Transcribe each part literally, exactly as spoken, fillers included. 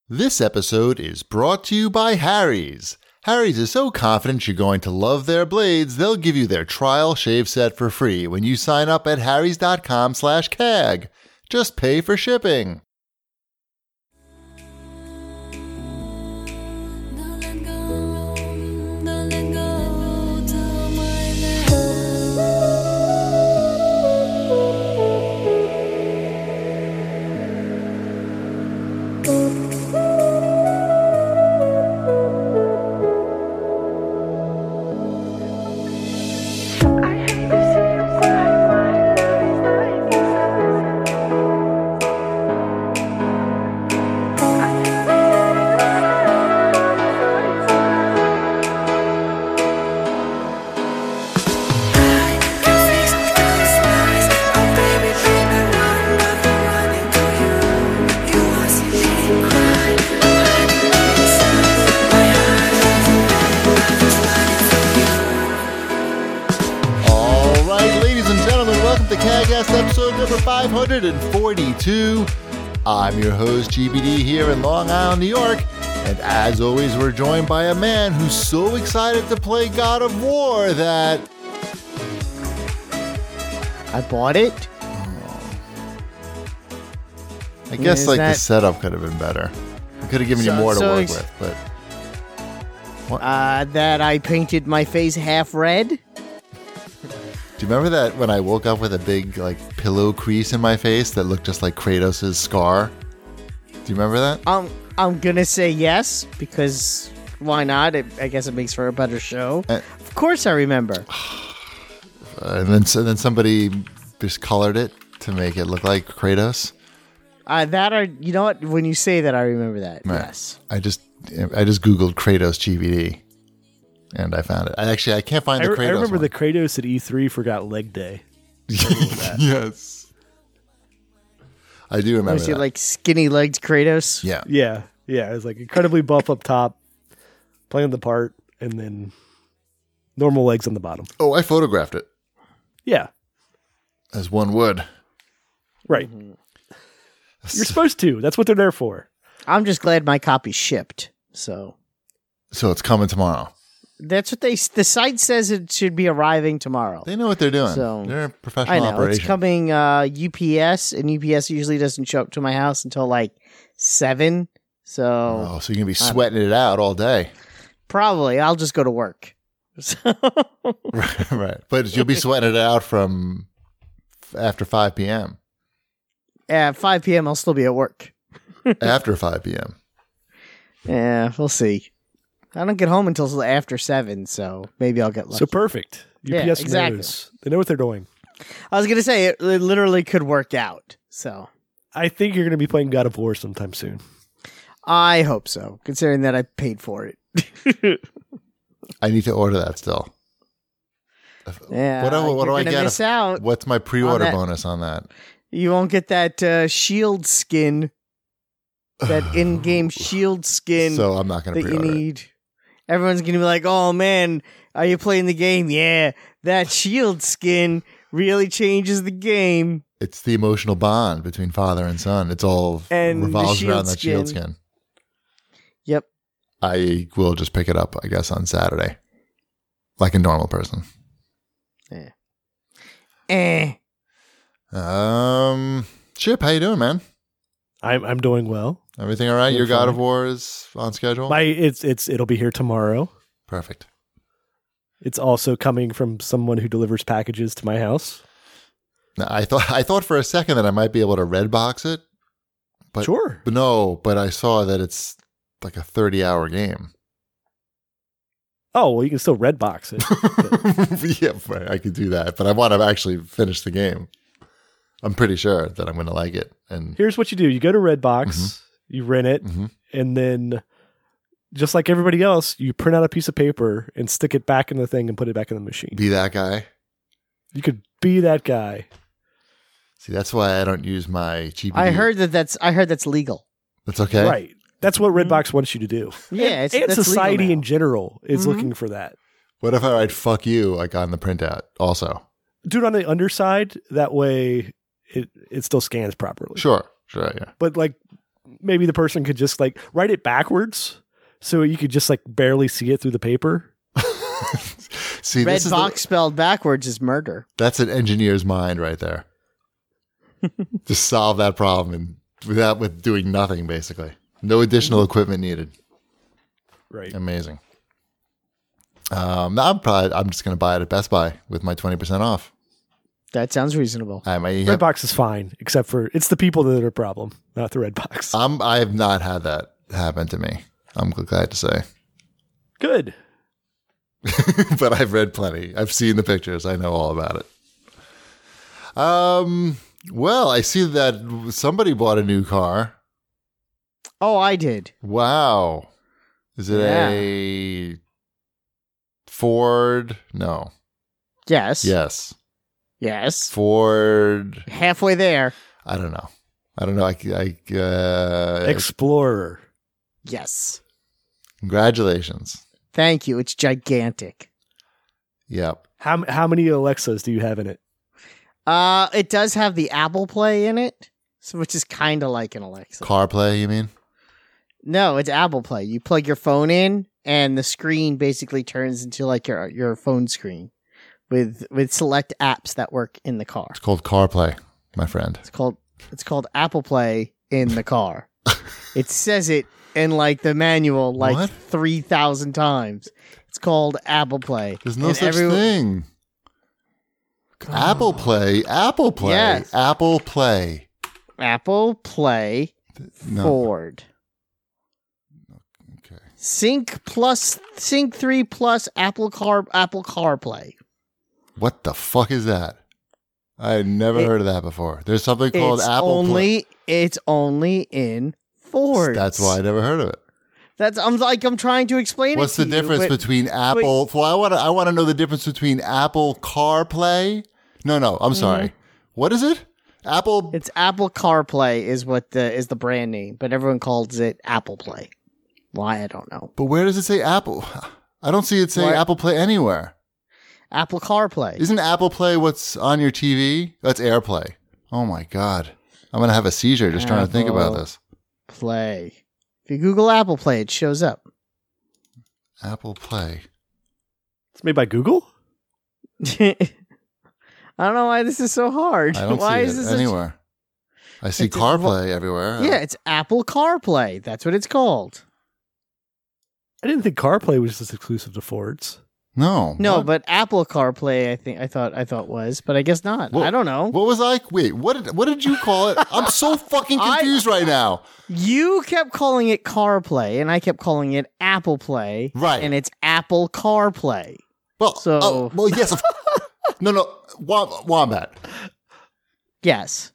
This episode is brought to you by Harry's. Harry's is so confident you're going to love their blades, they'll give you their trial shave set for free when you sign up at harrys.com slash CAG. Just pay for shipping. Episode number five hundred forty-two. I'm your host, G B D, here in Long Island, New York. And as always, we're joined by a man who's so excited to play God of War that... I bought it. Oh. I guess like that... the setup could have been better. I could have given so, you more to so work ex- with, but... What? Uh, that I painted my face half red. Do you remember that when I woke up with a big like pillow crease in my face that looked just like Kratos' scar? Do you remember that? Um, I'm gonna say yes because why not? It, I guess it makes for a better show. Uh, of course, I remember. And then, so then somebody just colored it to make it look like Kratos. Uh, that are you know what? When you say that, I remember that. Right. Yes. I just I just googled Kratos G B D. And I found it. I actually I can't find the I, Kratos I remember one. the Kratos at E three forgot leg day. Yes. I do remember Was he that. like skinny-legged Kratos? Yeah. Yeah. Yeah. It was like incredibly buff up top, playing the part, and then normal legs on the bottom. Oh, I photographed it. Yeah. As one would. Right. Mm-hmm. You're supposed to. That's what they're there for. I'm just glad my copy shipped. So. So it's coming tomorrow. That's what they. The site says it should be arriving tomorrow. They know what they're doing. So, they're a professional I know operation. It's coming uh, U P S, and U P S usually doesn't show up to my house until like seven. So, oh, so you're gonna be sweating it out all day. Probably, I'll just go to work. right, right, but you'll be sweating it out from after five p.m. At five p.m., I'll still be at work. After five p.m. Yeah, we'll see. I don't get home until after seven, so maybe I'll get lucky. So perfect. U P S yeah, exactly. knows. They know what they're doing. I was going to say, it, it literally could work out. So I think you're going to be playing God of War sometime soon. I hope so, considering that I paid for it. I need to order that still. Yeah, what do, what do I get? Miss out What's my pre-order bonus on that? You won't get that uh, shield skin, that in-game shield skin. So I'm not going to pre-order you need. It. Everyone's going to be like, oh man, are you playing the game? Yeah, that shield skin really changes the game. It's the emotional bond between father and son. It's all and revolves around that skin. shield skin. Yep. I will just pick it up, I guess, on Saturday. Like a normal person. Yeah. Eh. Um, Chip, how you doing, man? I'm I'm doing well. Everything all right? Your God of War is on schedule? My it's it's it'll be here tomorrow. Perfect. It's also coming from someone who delivers packages to my house. Now, I thought I thought for a second that I might be able to red box it. But, sure. But no, but I saw that it's like a thirty-hour game. Oh, well, you can still red box it. Yeah, right, I could do that. But I want to actually finish the game. I'm pretty sure that I'm going to like it. And here's what you do. You go to Redbox, mm-hmm. you rent it, mm-hmm. and then just like everybody else, you print out a piece of paper and stick it back in the thing and put it back in the machine. Be that guy. You could be that guy. See, that's why I don't use my G P D. I heard that that's I heard that's legal. That's okay? Right. That's what Redbox mm-hmm. wants you to do. Yeah, it's, and that's society in general is mm-hmm. looking for that. What if I write fuck you like on the printout also? Do it on the underside. That way it, it still scans properly. Sure. Sure, yeah. But like maybe the person could just like write it backwards so you could just like barely see it through the paper. See, Red this is box the, spelled backwards is murder. that's an engineer's mind right there. Just solve that problem and without with doing nothing, basically. No additional equipment needed. Right. Amazing. Um, I'm probably I'm just going to buy it at Best Buy with my twenty percent off. That sounds reasonable. I may Red have, box is fine, except for it's the people that are a problem, not the red box. I'm I have not had that happen to me. I'm glad to say. Good. But I've read plenty. I've seen the pictures. I know all about it. Um. Well, I see that somebody bought a new car. Oh, I did. Wow. Is it Yeah. a Ford? No. Yes. Yes. Yes. Ford. Halfway there. I don't know. I don't know. I, I uh, Explorer. Yes. congratulations. Thank you. It's gigantic. Yep. How how many Alexas do you have in it? Uh, it does have the Apple Play in it, so which is kind of like an Alexa. CarPlay, you mean? No, it's Apple Play. You plug your phone in, and the screen basically turns into like your your phone screen with with select apps that work in the car. It's called CarPlay, my friend. It's called it's called Apple Play in the car. It says it in like the manual like What? three thousand times. It's called Apple Play. There's no And such every- thing. Apple Play, Apple Play, Yes. Apple Play. Apple Play No. Ford. Okay. Sync plus Sync three plus Apple Car Apple CarPlay. What the fuck is that? I had never It- heard of that before. There's something called It's Apple only it's only in Ford. Play. That's why I never heard of it. That's I'm like I'm trying to explain What's it the to you, difference but- between Apple? Well, I want to. I want to know the difference between Apple CarPlay. No, no. I'm sorry. What is it? Apple. It's Apple CarPlay is what the is the brand name, but everyone calls it Apple Play. Why I don't know. But where does it say Apple? I don't see it say What? Apple Play anywhere. Apple CarPlay. Isn't Apple Play what's on your T V? That's AirPlay. Oh my god. I'm gonna have a seizure just trying to think about Apple. this. Play. If you Google Apple Play, it shows up. Apple Play. It's made by Google? I don't know why this is so hard. I don't why see is it this such- anywhere. I see It's a- CarPlay everywhere. Yeah, it's Apple CarPlay. That's what it's called. I didn't think CarPlay was just exclusive to Fords. No. No, What? but Apple CarPlay, I think I thought I thought was, but I guess not. Well, I don't know. What was I? Wait, what did what did you call it? I'm so fucking I- confused right now. You kept calling it CarPlay, and I kept calling it Apple Play. Right. And it's Apple CarPlay. Well, So- oh, well, yes. Of, no, no, Wom- Wombat. Yes.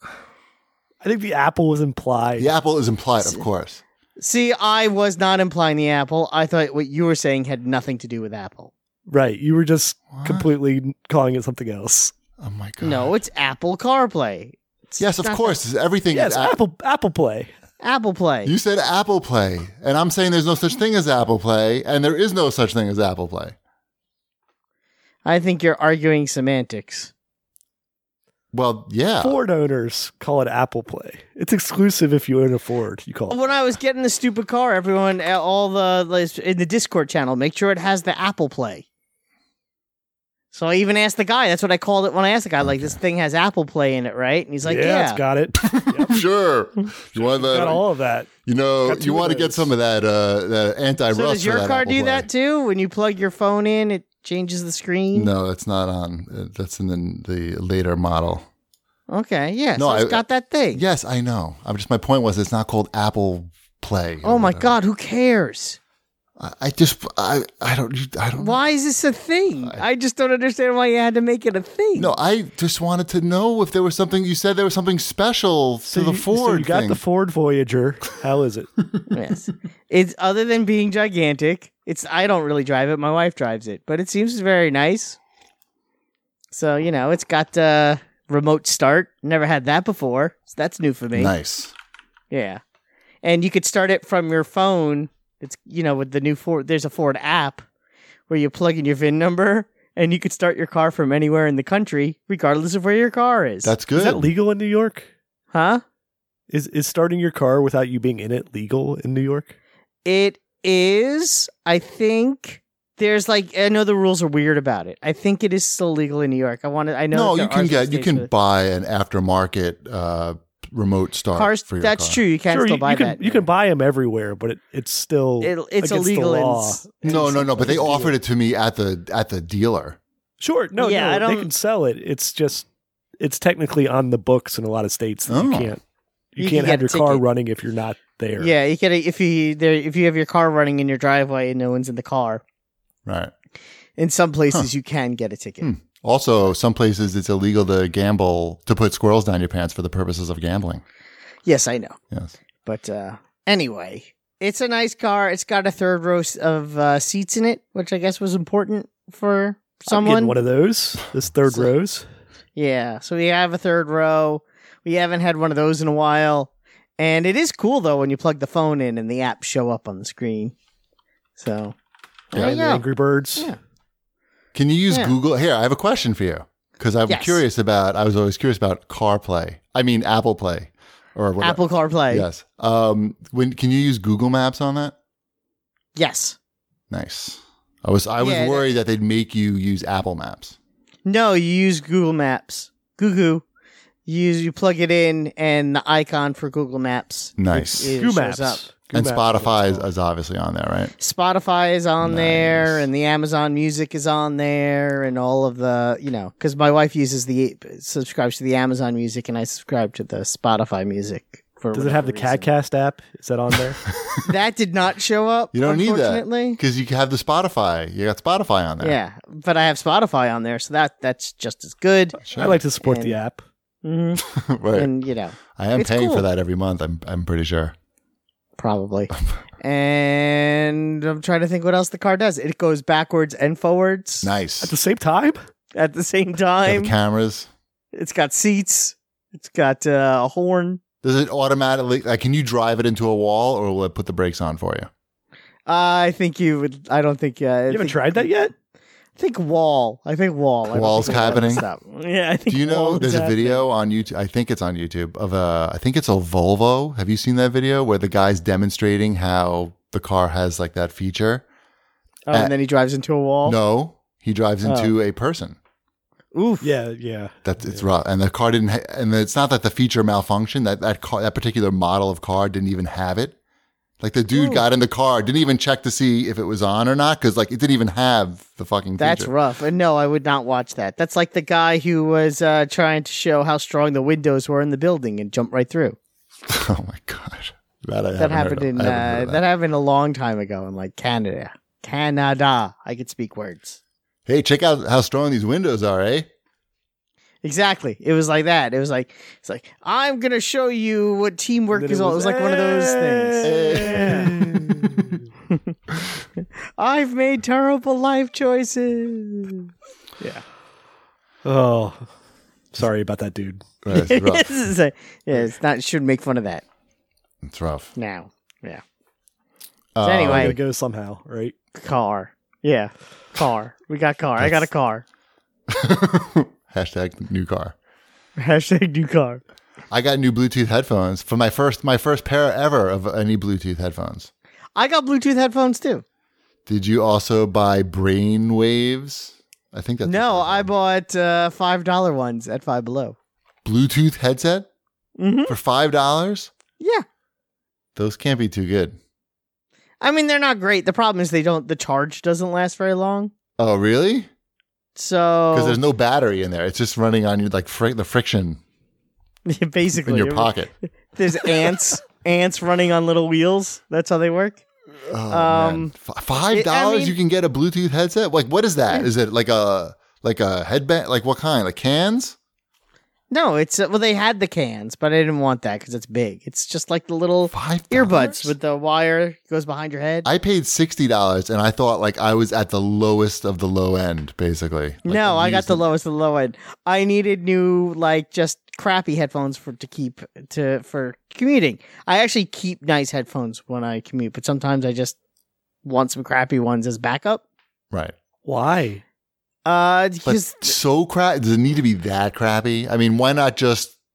I think the Apple was implied. The Apple is implied, of course. See, I was not implying the Apple. I thought what you were saying had nothing to do with Apple. Right. You were just What? completely calling it something else. Oh my god. No, it's Apple CarPlay. It's Yes, of not course. It's everything. Yes, is a- Apple Apple Play. Apple Play. You said Apple Play, and I'm saying there's no such thing as Apple Play, and there is no such thing as Apple Play. I think you're arguing semantics. Well, yeah. Ford owners call it Apple Play. It's exclusive if you own a Ford. You call it. When I was getting the stupid car, everyone, all the like, in the Discord channel, make sure it has the Apple Play. So I even asked the guy. That's what I called it when I asked the guy. Like, this thing has Apple Play in it, right? And he's like, yeah, "Yeah." it's got it. Yep, Sure. You want got that? all of that. You know, Got two you of want to get those. some of that uh, that anti-rust. So does for your that car Apple do Play. that too? When you plug your phone in, it changes the screen. No, it's not on. Uh, That's in the the later model. Okay, yeah. No, so it's I- got that thing. Yes, I know. I'm just my point was it's not called Apple Play. or Oh my whatever. God, who cares? I, I just I I don't I don't Why is this a thing? I just don't understand why you had to make it a thing. No, I just wanted to know if there was something you said there was something special to the you, Ford so you got thing. the Ford Voyager. How is it? Yes. It's other than being gigantic. It's I don't really drive it. My wife drives it, but it seems very nice. So you know, it's got uh, remote start. Never had that before. So that's new for me. Nice. Yeah, and you could start it from your phone. It's you know with the new Ford. There's a Ford app where you plug in your V I N number and you could start your car from anywhere in the country, regardless of where your car is. That's good. Is that legal in New York? huh? Is is starting your car without you being in it legal in New York? It is. I think there's like I know the rules are weird about it. I think it is still legal in New York. I want to. I know. No, that you there are can some get you states can where- buy an aftermarket uh, remote start cars. for your That's car. true. You can Sure, still you, buy you can that. you can buy them everywhere, but it, it's still It, it's against the illegal in. law. s- No, no, no. But they It's offered legal. it to me at the at the dealer. Sure, no, Yeah, no, I they don't- can sell it. It's just it's technically on the books in a lot of states that you Oh. can't you, You can't can have get your a car ticket. running if you're not there. Yeah, you can if you there if you have your car running in your driveway and no one's in the car. Right. In some places, you can get a ticket. Hmm. Also, some places it's illegal to gamble to put squirrels down your pants for the purposes of gambling. Yes, I know. Yes. But uh, anyway, it's a nice car. It's got a third row s- of uh, seats in it, which I guess was important for I'm someone. getting one of those. This third So- rows. Yeah, so we have a third row. We haven't had one of those in a while. And it is cool, though, when you plug the phone in and the apps show up on the screen. So, there and you the go. Angry Birds. Yeah. Can you use Yeah. Google? Here, I have a question for you because I'm Yes. curious about. I was always curious about CarPlay. I mean, Apple Play or whatever. Apple CarPlay. Yes. Um. When can you use Google Maps on that? Yes. Nice. I was I was Yeah, worried that they'd make you use Apple Maps. No, you use Google Maps. Google. You use, you plug it in, and the icon for Google Maps. Nice. It, it Google shows Maps. up. Google And Maps Spotify is is, what it's is obviously on there, right? Spotify is on there, Nice. and the Amazon Music is on there, and all of the, you know, because my wife uses the, subscribes to the Amazon Music, and I subscribe to the Spotify Music. For called. Does it have the whatever reason. CADcast app? Is that on there? That did not show up, You don't need that unfortunately. because you have the Spotify. You got Spotify on there. Yeah, but I have Spotify on there, so that that's just as good. Sure. I like to support And- the app. hmm right. And, you know, I am it's paying cool. for that every month. I'm I'm pretty sure. probably. And I'm trying to think what else the car does. It goes backwards and forwards Nice. At the same time? at the same Got the time. cameras. It's got seats. It's got uh, a horn. Does it automatically? Like, can you drive it into a wall, or will it put the brakes on for you? I think you would. I don't think. Uh, I You haven't think, tried that yet? I think wall. I think wall. I don't Wall's think it'll let happening? us stop. Yeah, I think. Do you know wall is there's a happening. video on YouTube? I think it's on YouTube of a. I think it's a Volvo. Have you seen that video where the guy's demonstrating how the car has like that feature? Oh, and then he drives into a wall. No, he drives into a person. Oof. Yeah, yeah. That's it's rough, and the car didn't. Ha- and it's not that the feature malfunctioned. That that car, that particular model of car, didn't even have it. Like the dude Ooh. got in the car, didn't even check to see if it was on or not, because like it didn't even have the fucking. That's feature. rough. And no, I would not watch that. That's like the guy who was uh, trying to show how strong the windows were in the building and jumped right through. Oh my god, that, I That haven't heard happened of. in I haven't heard uh, of that. that. happened a long time ago in like Canada. Canada. I could speak words. Hey, check out how strong these windows are, eh? Exactly. It was like that. It was like it's like I'm gonna show you what teamwork And then is all. It was like one of those things. "Hey." I've made terrible life choices. Yeah. Oh, sorry about that, dude. Right, it's rough. This is a- yeah, it's not. Should make fun of that It's rough. now. Yeah. Uh, So anyway. I gotta go somehow, right? Car. Yeah. Car. We got car. I got a car. hashtag new car. Hashtag new car. I got new Bluetooth headphones for my first my first pair ever of any Bluetooth headphones. I got Bluetooth headphones too. Did you also buy Brainwaves? I think that's No, what I they're bought uh, five dollar ones at Five Below. called. Bluetooth headset Mm-hmm. for five dollars. Yeah. Those can't be too good. I mean, they're not great. The problem is they don't. The charge doesn't last very long. Oh, really? So Because there's no battery in there. It's just running on your like fri- the friction basically in your pocket. There's ants, ants running on little wheels. That's how they work. Oh, Um, man. F- Five dollars I mean- you can get a Bluetooth headset. Like, what is that? Is it like a like a headband? Like what kind? Like cans? No, it's uh, well, they had the cans, but I didn't want that because it's big. It's just like the little Five earbuds with the wire goes behind your head. I paid sixty dollars, and I thought like I was at the lowest of the low end, basically. Like, no, I'm I got the using- lowest of the low end. I needed new, like, just crappy headphones for to keep to for commuting. I actually keep nice headphones when I commute, but sometimes I just want some crappy ones as backup. Right. Why? Uh, But because so crap. Does it need to be that crappy? I mean, why not just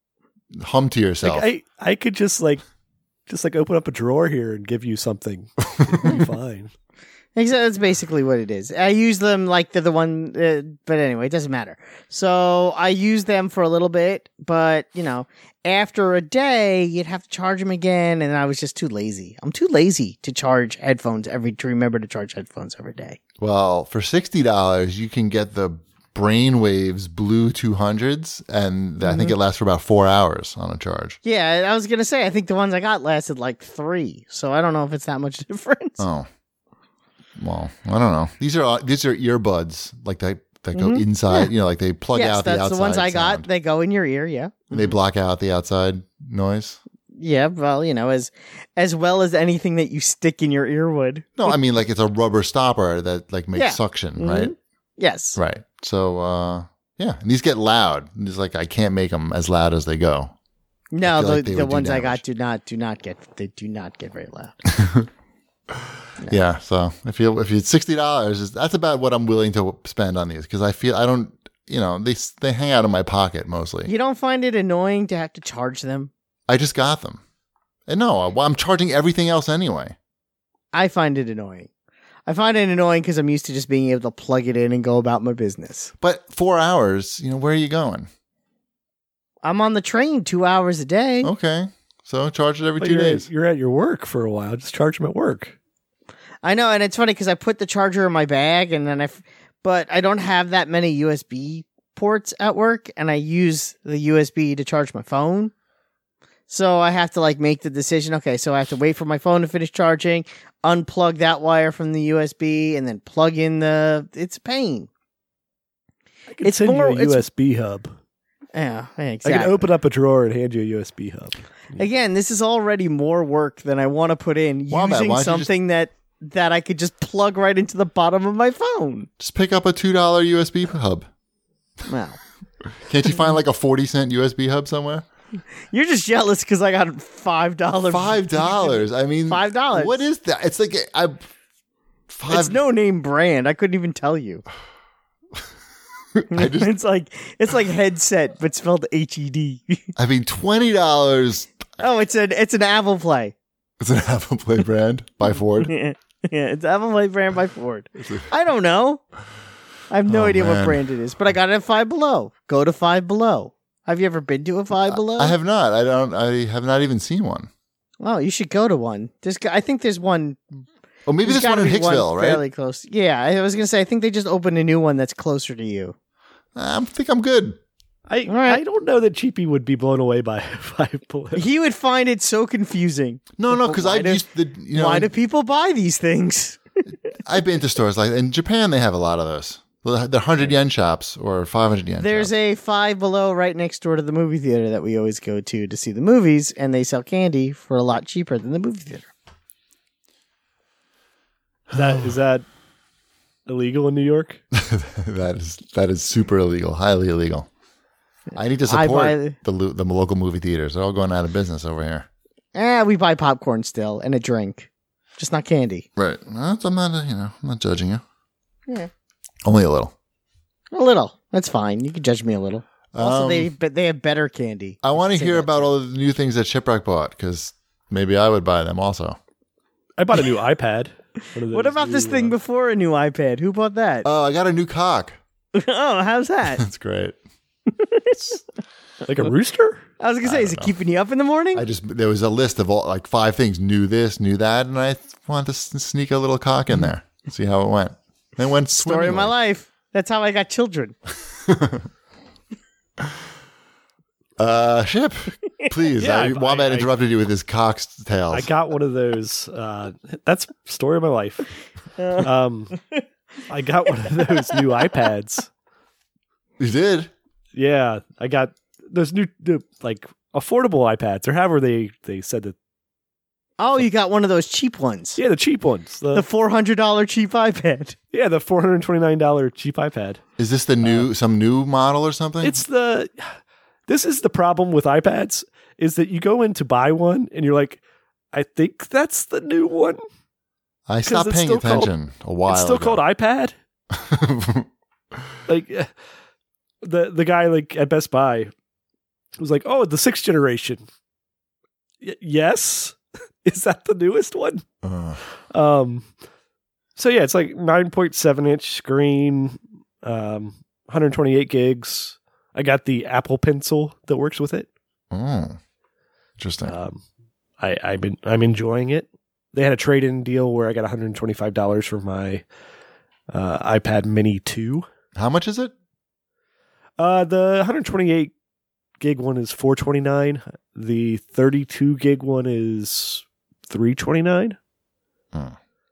hum to yourself. Like, I I could just like just like open up a drawer here and give you something. It'd be fine. Exactly, that's basically what it is. I use them like they're the one, uh, but anyway, it doesn't matter. So I use them for a little bit, but you know, after a day, you'd have to charge them again, and I was just too lazy. I'm too lazy to charge headphones every to remember to charge headphones every day. Well, for sixty dollars, you can get the Brainwaves Blue two hundreds, and I think it lasts for about four hours on a charge. Yeah, I was gonna say I think the ones I got lasted like three, so I don't know if it's that much difference. Oh. Well, I don't know. These are these are earbuds, like that that go Mhm. inside. Yeah. You know, like they plug yes, out the that's outside the ones I got. sound. They go in your ear. Yeah, And they block out the outside noise. yeah. Well, you know, as as well as anything that you stick in your ear would. No, I mean like it's a rubber stopper that like makes Yeah. suction, Mhm. right? Yes. Right. So uh, yeah, and these get loud. And it's like I can't make them as loud as they go. No, I feel the like they the would do ones I damage. got do not do not get they do not get very loud. Yeah. So if you if it's sixty dollars, that's about what I'm willing to spend on these because I feel I don't. You know, they they hang out in my pocket mostly. You don't find it annoying to have to charge them? I just got them. And no, I'm charging everything else anyway. I find it annoying. I find it annoying because I'm used to just being able to plug it in and go about my business. But four hours, you know, where are you going? I'm on the train two hours a day. Okay. So charge it every But two you're, days. you're at your work for a while. Just charge them at work. I know, and it's funny because I put the charger in my bag, and then I, f- but I don't have that many U S B ports at work, and I use the U S B to charge my phone. So I have to like make the decision. Okay, so I have to wait for my phone to finish charging, unplug that wire from the U S B, and then plug in the. It's a pain. I can It's send more- you a it's- U S B hub. Yeah, I exactly. can open up a drawer and hand you a U S B hub. Again, this is already more work than I want to put in Wombat, using why don't you something that that I could just plug right into the bottom of my phone. Just pick up a two dollar U S B hub. Well, Can't you find like a forty cent U S B hub somewhere? you're just jealous because I got five dollars. Five dollars. I mean, Five dollars. What is that? It's like I. Five. It's no name brand. I couldn't even tell you. I just. it's like it's like headset, but spelled H E D. I mean, twenty dollars. Oh, it's an it's an Apple Play. It's an Apple Play brand by Ford. Yeah, it's Apple Play brand by Ford. I don't know. I have no Oh, idea what man. brand it is, but I got it at Five Below. Go to Five Below. Have you ever been to a Five Below? I have not. I don't. I have not even seen one. Oh, you should go to one. There's, I think there's one. Oh, maybe there's this one gotta in be Hicksville, right? Fairly close. Yeah, I was gonna say. I think they just opened a new one that's closer to you. I think I'm good. I All right. I don't know that Cheapy would be blown away by five bullets. He would find it so confusing. No, no, because Why I do- used the. You know, Why do people buy these things? I've been to stores like in Japan. They have a lot of those. They're hundred yen shops or five hundred yen. There's shops. a Five Below right next door to the movie theater that we always go to to see the movies, and they sell candy for a lot cheaper than the movie theater. Is that is that illegal in New York? that is that is super illegal, highly illegal. I need to I support buy- the lo- the local movie theaters. They're all going out of business over here. Eh, we buy popcorn still and a drink, just not candy. Right. No, I'm not. uh, You know, I'm not judging you. Yeah, Only a little. a little. That's fine. You can judge me a little. Also, Um, they but they have better candy. I want to Say hear that. about all the new things that Shipwreck bought because maybe I would buy them also. I bought a new iPad. One of What those about this new, thing uh, before a new iPad? Who bought that? Oh, I got a new cock. oh, how's that? That's great. like a rooster? I was gonna say, is it keeping you up in the morning? I just there was a list of all like five things. Knew this, knew that, and I th- wanted to s- sneak a little cock in there. See how it went. And it went Story of my swimmingly. life. That's how I got children. Uh, Ship, please. Yeah, I, I- Wombat I- interrupted you with his cock's tails. I got one of those. Uh, that's story of my life. Um, I got one of those new iPads. You did? Yeah, I got those new, new like affordable iPads, or however they they said that. Oh, you got one of those cheap ones. Yeah, the cheap ones. The, The four hundred dollars cheap iPad. yeah, the four hundred twenty nine dollar cheap iPad. Is this the new some new model or something? It's the. This is the problem with iPads is that you go in to buy one and you're like, I think that's the new one. I stopped it's paying still called- attention a while. It's still ago. called iPad. Like uh, the the guy like at Best Buy, It was like, oh, the sixth generation. Y- yes, is that the newest one? Uh, Um, so yeah, it's like nine point seven inch screen, um, one hundred twenty-eight gigs. I got the Apple Pencil that works with it. oh, interesting. Um, I, I've been I'm enjoying it. They had a trade-in deal where I got one hundred twenty-five dollars for my uh, iPad Mini two. How much is it? Uh, the one hundred twenty-eight gig one is four twenty-nine. The thirty-two gig one is three twenty-nine. Hmm.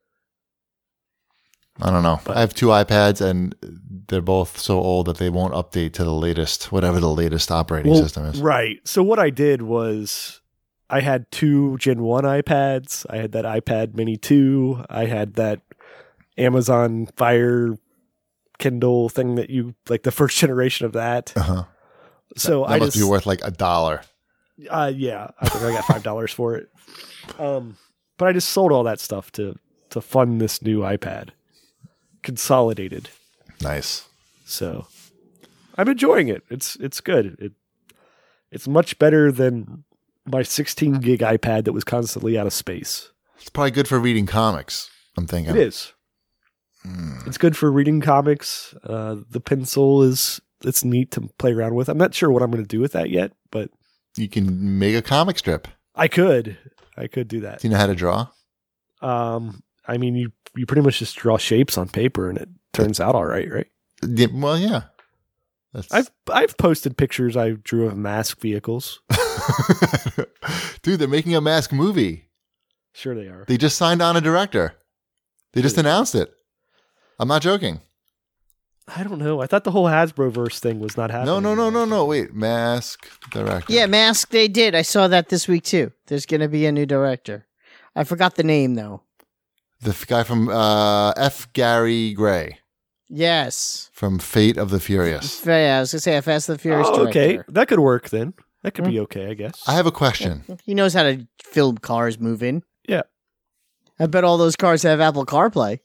I don't know. But- I have two iPads, and they're both so old that they won't update to the latest, whatever the latest operating Well, system is. Right. So what I did was I had two Gen one iPads. I had that iPad Mini two. I had that Amazon Fire Kindle thing that you like the first generation of that. Uh-huh. So That I must just be worth like a dollar. uh yeah, I think I got five dollars for it. Um but I just sold all that stuff to to fund this new iPad. Consolidated. Nice. So I'm enjoying it. It's it's good. It it's much better than my sixteen gig iPad that was constantly out of space. It's probably good for reading comics, I'm thinking. It is. Mm. It's good for reading comics. Uh, the pencil is it's neat to play around with. I'm not sure what I'm going to do with that yet, but You can make a comic strip. I could. I could do that. Do you know how to draw? Um, I mean, you you pretty much just draw shapes on paper, and it turns out all right, right? Yeah, well, yeah. That's... I've I've posted pictures I drew of mask vehicles. Dude, they're making a Mask movie. Sure, they are. They just signed on a director. They just announced it. I'm not joking. I don't know. I thought the whole Hasbroverse thing was not happening. No, no, no, no, no. Wait, Mask director. Yeah, Mask, they did. I saw that this week too. There's going to be a new director. I forgot the name though. The f- guy from uh, F. Gary Gray Yes. from Fate of the Furious. Yeah, I was going to say a Fast and the Furious Oh, okay, director. that could work then. That could be okay, I guess. I have a question. He knows how to film cars moving. Yeah. I bet all those cars have Apple CarPlay.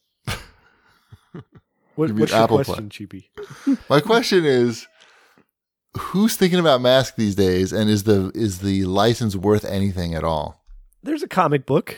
What, You mean what's your Apple question, Cheapy? My question is, who's thinking about Mask these days, and is the is the license worth anything at all? There's a comic book.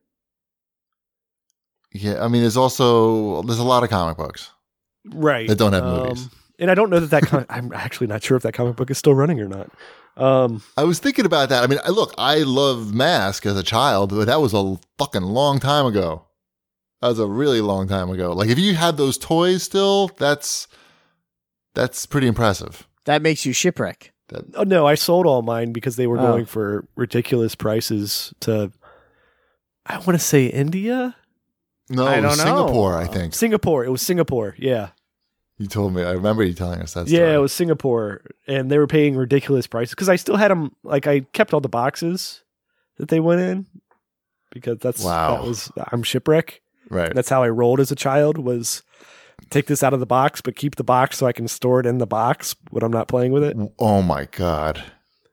Yeah, I mean, there's also there's a lot of comic books Right. that don't have Um, movies. And I don't know that that com- I'm actually not sure if that comic book is still running or not. Um, I was thinking about that. I mean, I, look, I loved Mask as a child, but that was a fucking long time ago. That was a really long time ago. Like, if you had those toys still, that's that's pretty impressive. That makes you shipwreck. That, oh no, I sold all mine because they were Oh. going for ridiculous prices to, I want to say India, no, I it was don't know. Singapore, I think. Singapore. It was Singapore. Yeah, You told me. I remember you telling us that. yeah, story. it was Singapore, and they were paying ridiculous prices because I still had them. Like I kept all the boxes that they went in because that's Wow. that was I'm shipwreck. right. That's how I rolled as a child was take this out of the box, but keep the box so I can store it in the box when I'm not playing with it. Oh my god!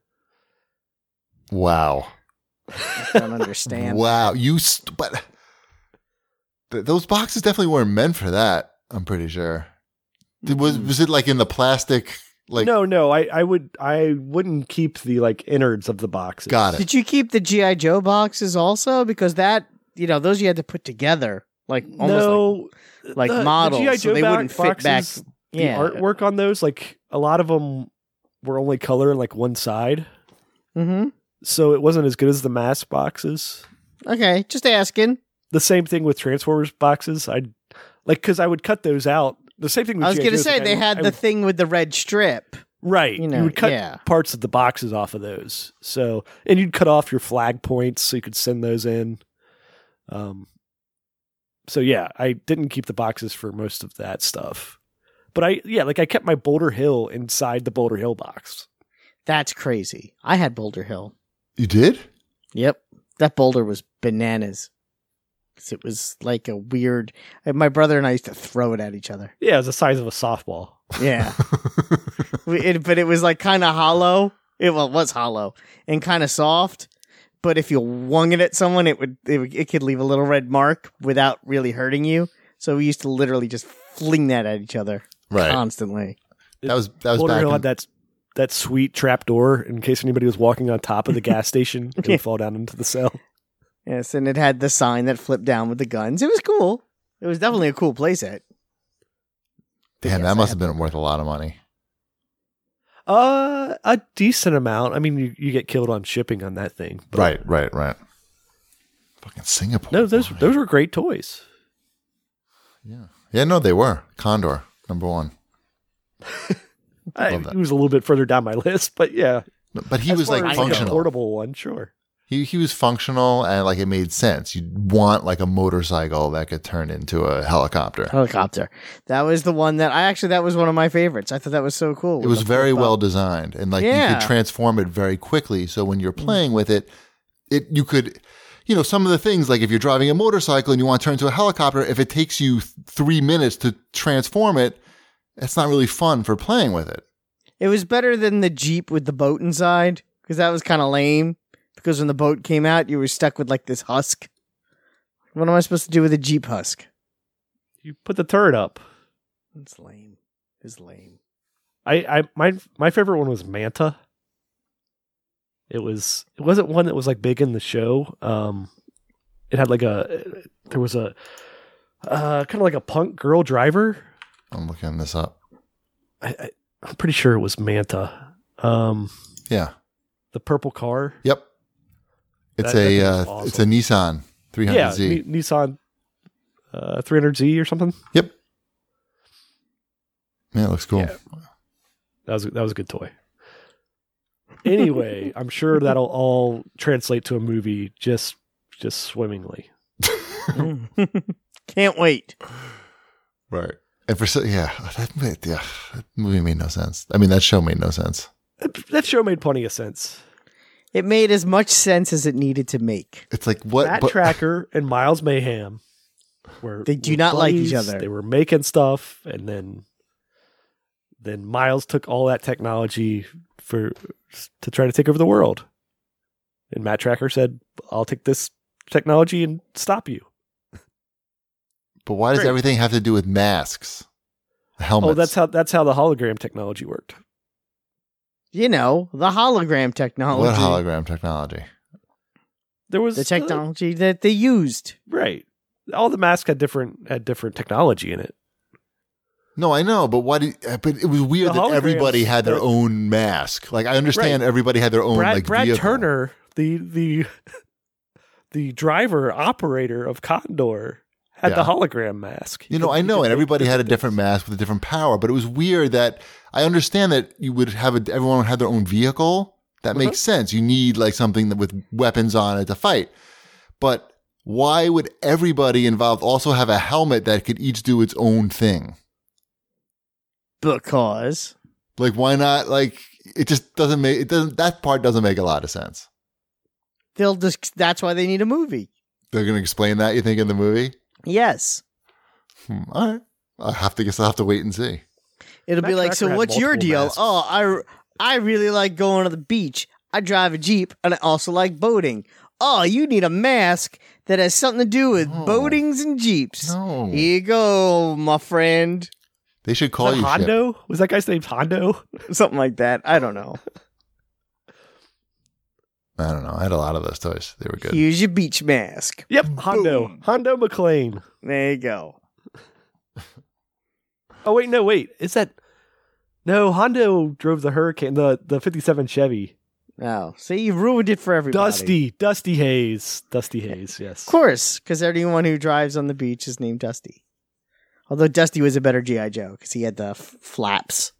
Wow! I don't understand. Wow! You st- but th- those boxes definitely weren't meant for that. I'm pretty sure. It was was it like in the plastic? Like no, no, I, I would I wouldn't keep the like innards of the boxes. got it. Did you keep the G I. Joe boxes also? Because that, you know, those you had to put together. Like, almost No, like, like the- models. the G I. so Joe they ba- wouldn't fit back. boxes, The Yeah. artwork on those, like a lot of them were only color in like one side, Mm-hmm. so it wasn't as good as the mask boxes. Okay, just asking. The same thing with Transformers boxes. I like because I would cut those out. The same thing with I was G I. going to Joes, say like, they I- had I the would- thing with the red strip. Right. You You, know, would cut yeah. parts of the boxes off of those. So, and you'd cut off your flag points so you could send those in. Um, so yeah, I didn't keep the boxes for most of that stuff. But I, yeah, like I kept my Boulder Hill inside the Boulder Hill box. That's crazy. I had Boulder Hill. You did? Yep. That boulder was bananas. 'Cause it was like a weird. My brother and I used to throw it at each other. Yeah, it was the size of a softball. Yeah. We- it, but it was like kind of hollow. It, well, it was hollow and kind of soft. But if you wung it at someone, it would, it would it could leave a little red mark without really hurting you. So we used to literally just fling that at each other Right. constantly. That was that was Boulder back. Hill In, had that that sweet trap door in case anybody was walking on top of the gas station and would fall down into the cell. Yes, and it had the sign that flipped down with the guns. It was cool. It was definitely a cool playset. Damn, Yes, that I must have have been worth a lot of money. Uh, a decent amount. I mean, you, you get killed on shipping on that thing. but- Right, right, right. Fucking Singapore. No, those boy. those were great toys. Yeah. Yeah, no, they were. Condor, number one. I, Love that. it was a little bit further down my list, but yeah. But he As was far like as, a functional. portable one, sure. He he was functional and like it made sense. You'd want like a motorcycle that could turn into a helicopter. Helicopter. That was the one that I actually, that was one of my favorites. I thought that was so cool. It was very well designed and like you Yeah. could transform it very quickly. So when you're playing with it, it you could, you know, some of the things like if you're driving a motorcycle and you want to turn into a helicopter, if it takes you th- three minutes to transform it, it's not really fun for playing with it. It was better than the Jeep with the boat inside because that was kind of lame. Because when the boat came out, you were stuck with like this husk. What am I supposed to do with a Jeep husk? You put the turret up. It's lame. It's lame. I, I my my favorite one was Manta. It was it wasn't one that was like big in the show. Um, it had like a there was a uh, kind of like a punk girl driver. I'm looking this up. I, I, I'm pretty sure it was Manta. Um, Yeah. the purple car. Yep. It's That- that a thing was uh, awesome. it's a Nissan three hundred Yeah, Z. Ni- Nissan uh, three hundred Z or something. Yep. Yeah, it looks cool. Yeah. That was that was a good toy. Anyway, I'm sure that'll all translate to a movie just just swimmingly. Can't wait. Right. And for so yeah, that made, yeah, that movie made no sense. I mean, that show made no sense. That, that show made plenty of sense. It made as much sense as it needed to make. It's like what? Matt but- Tracker and Miles Mayhem were They do were not like each buddies. other. They were making stuff, and then then Miles took all that technology for to try to take over the world. And Matt Tracker said, "I'll take this technology and stop you." But why does Great. everything have to do with masks? Helmets. Oh, that's how that's how the hologram technology worked. You know, the hologram technology. what hologram technology? There was The technology that they used. uh, right. All the masks had different had different technology in it. No, I know, but why? Did, but it was weird The that holograms, everybody had their they're- own mask. Like I understand Right. everybody had their own Brad, like Brad vehicle. Turner, the the the driver operator of Condor, had Yeah. the hologram mask. You know, He I could- know, he and could everybody make had a different mask with a different power, but it was weird that I understand that you would have a, everyone had their own vehicle. That makes sense. You need like something that with weapons on it to fight. But why would everybody involved also have a helmet that could each do its own thing? Because Like, why not? Like, it just doesn't make it doesn't. That part doesn't make a lot of sense. they'll just, that's why they need a movie. They're going to explain that. You think in the movie? Yes. Hmm, all right. I have to guess. I'll have to wait and see. It'll Matt be like, Tracker so had what's your multiple deal? masks. Oh, I, I really like going to the beach. I drive a Jeep and I also like boating. Oh, you need a mask that has something to do with No. boatings and Jeeps. No, Here you go, my friend. they should Was call that you Ship. Hondo? Was that guy's name Hondo? Something like that. I don't know. I don't know. I had a lot of those toys. They were good. Here's your beach mask. Yep, Hondo. Boom. Hondo McLean. There you go. Oh wait, no, wait. Is that no? Hondo drove the Hurricane, the the fifty-seven Chevy. Oh, see, you ruined it for everybody. Dusty, Dusty Hayes, Dusty Hayes. Yes, Of course, because anyone who drives on the beach is named Dusty. Although Dusty was a better G I. Joe because he had the f- flaps.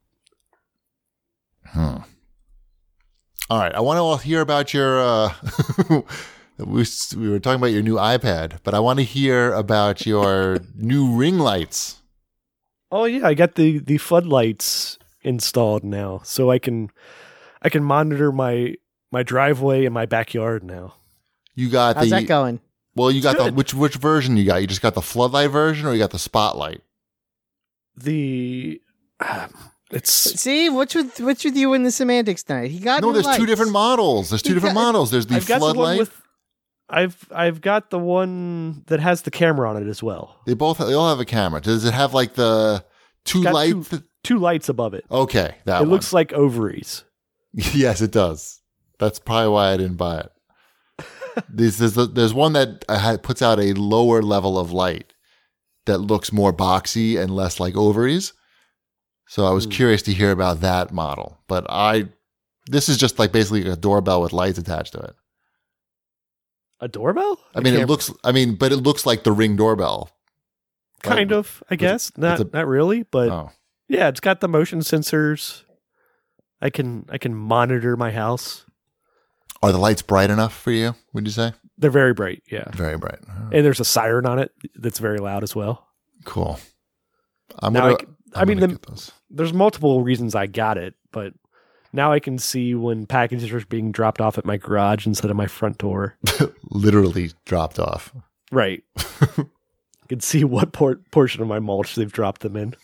Hmm. All right. I want to hear about your. Uh, we we were talking about your new iPad, but I want to hear about your new ring lights. Oh yeah, I got the the floodlights installed now, so I can I can monitor my my driveway and my backyard now. You got How's the that going? well. You got It's the good. which which version you got? You just got the floodlight version, or you got the spotlight? The um, it's See, what's with what's with you in the semantics night? He got No, new there's two lights. different models. There's two You different got- models. There's the I've got the one floodlight. with I've I've got the one that has the camera on it as well. They both they all have a camera. Does it have like the two got lights? two two lights above it. Okay, that it one. looks like ovaries. Yes, it does. That's probably why I didn't buy it. There's, there's, there's one that uh, puts out a lower level of light that looks more boxy and less like ovaries. So I was Hmm. curious to hear about that model. But I, this is just like basically a doorbell with lights attached to it. A doorbell? I mean, it can't- looks. I mean, but it looks like the Ring doorbell. kind Like, of, I guess. it's Not a- not really, but Oh, yeah, it's got the motion sensors. I can I can monitor my house. are the lights bright enough for you? Would you say They're very bright, yeah. very bright? Oh, And there's a siren on it that's very loud as well. cool. I'm Now gonna. I c- I I'm mean, gonna the- get those. There's multiple reasons I got it, but now I can see when packages are being dropped off at my garage instead of my front door. Literally dropped off. Right. I can see what por- portion of my mulch they've dropped them in.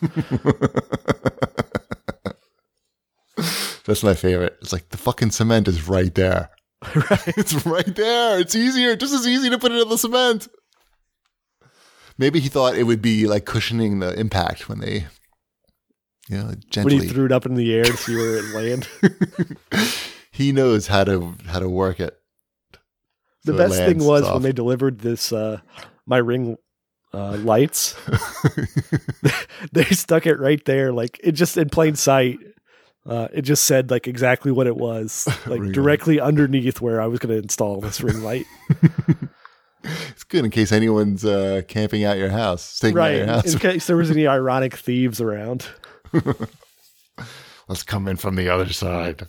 That's my favorite. It's like the fucking cement is right there. Right. It's right there. It's easier, just as easy to put it in the cement. Maybe he thought it would be like cushioning the impact when they, you know, When gently. he threw it up in the air to see where it landed. He knows how to how to work it. The So it best thing lands was soft. when they delivered this uh, my ring uh, lights. They stuck it right there, like it just in plain sight. Uh, it just said like exactly what it was, like Ring directly underneath where I was going to install this ring light. It's good in case anyone's uh, camping out your house, staking out Right, your house. in case there was any ironic thieves around. Let's come in from the other side.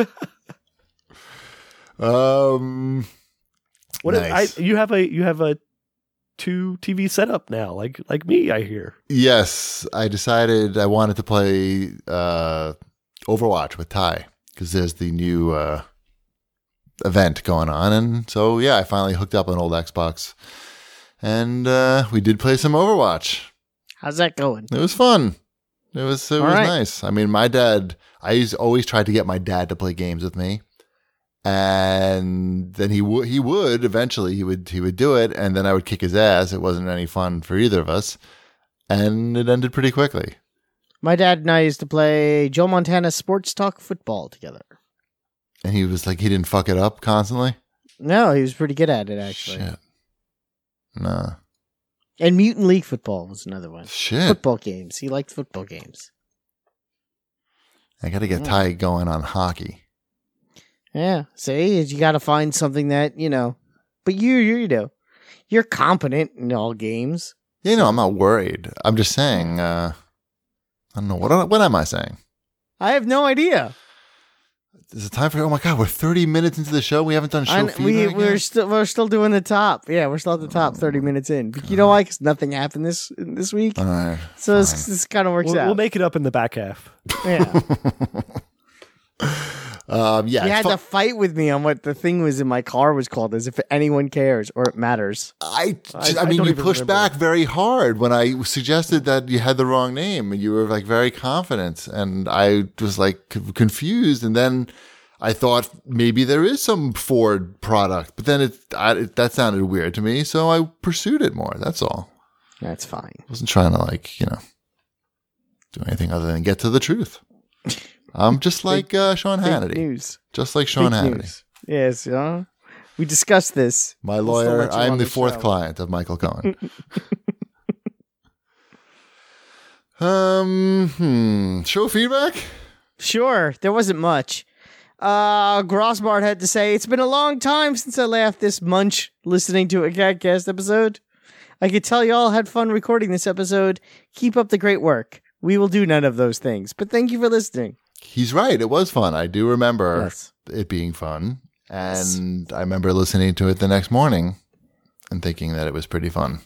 um, What Nice. I you have a you have a two T V setup now, like like me, I hear. yes, I decided I wanted to play uh, Overwatch with Ty because there's the new uh, event going on, and so yeah, I finally hooked up an old Xbox, and uh, we did play some Overwatch. How's that going? It was fun. It was it All was right. nice. I mean, my dad. I used always tried to get my dad to play games with me, and then he would he would eventually he would he would do it, and then I would kick his ass. It wasn't any fun for either of us, and it ended pretty quickly. My dad and I used to play Joe Montana sports talk football together. And he was like, he didn't fuck it up constantly. No, he was pretty good at it actually. Shit. Nah. And Mutant League football was another one. Shit. Football games. He liked football games. I got to get Yeah. Ty going on hockey. Yeah. See, you got to find something that you know. But you, you, you know, you're competent in all games. Yeah, no, I'm not worried. I'm just saying. Uh, I don't know what. What am I saying? I have no idea. Is it time for? Oh my god, we're thirty minutes into the show. We haven't done show I, feedback we yet? we're still we're still doing the top. Yeah, we're still at the top. Thirty minutes in. But you know why? Because nothing happened this this week. All right. So this, fine. this kind of works We'll, out. we'll make it up in the back half. yeah. um, yeah, You it's had fu- to fight with me on what the thing was in my car was called, as if anyone cares or it matters. I, I- just- I, I mean, don't you even pushed remember. back very hard when I suggested that you had the wrong name, and you were like very confident, and I was like c- confused, and then I thought maybe there is some Ford product, but then it, I, it that sounded weird to me, so I pursued it more. That's all. That's fine. I wasn't trying to like you know do anything other than get to the truth. I'm just like uh, Sean Fake Hannity, news. just like Sean Fake Hannity. news. Yes. Uh, we discussed this. My We'll still lawyer. let you I'm on the the fourth show. client of Michael Cohen. um, hmm. Show feedback. Sure, there wasn't much. Uh, Grossbart had to say, it's been a long time since I laughed this munch listening to a Catcast episode. I could tell y'all had fun recording this episode. Keep up the great work. We will do none of those things, but thank you for listening. He's right. It was fun. I do remember Yes. it being fun, and I remember listening to it the next morning and thinking that it was pretty fun.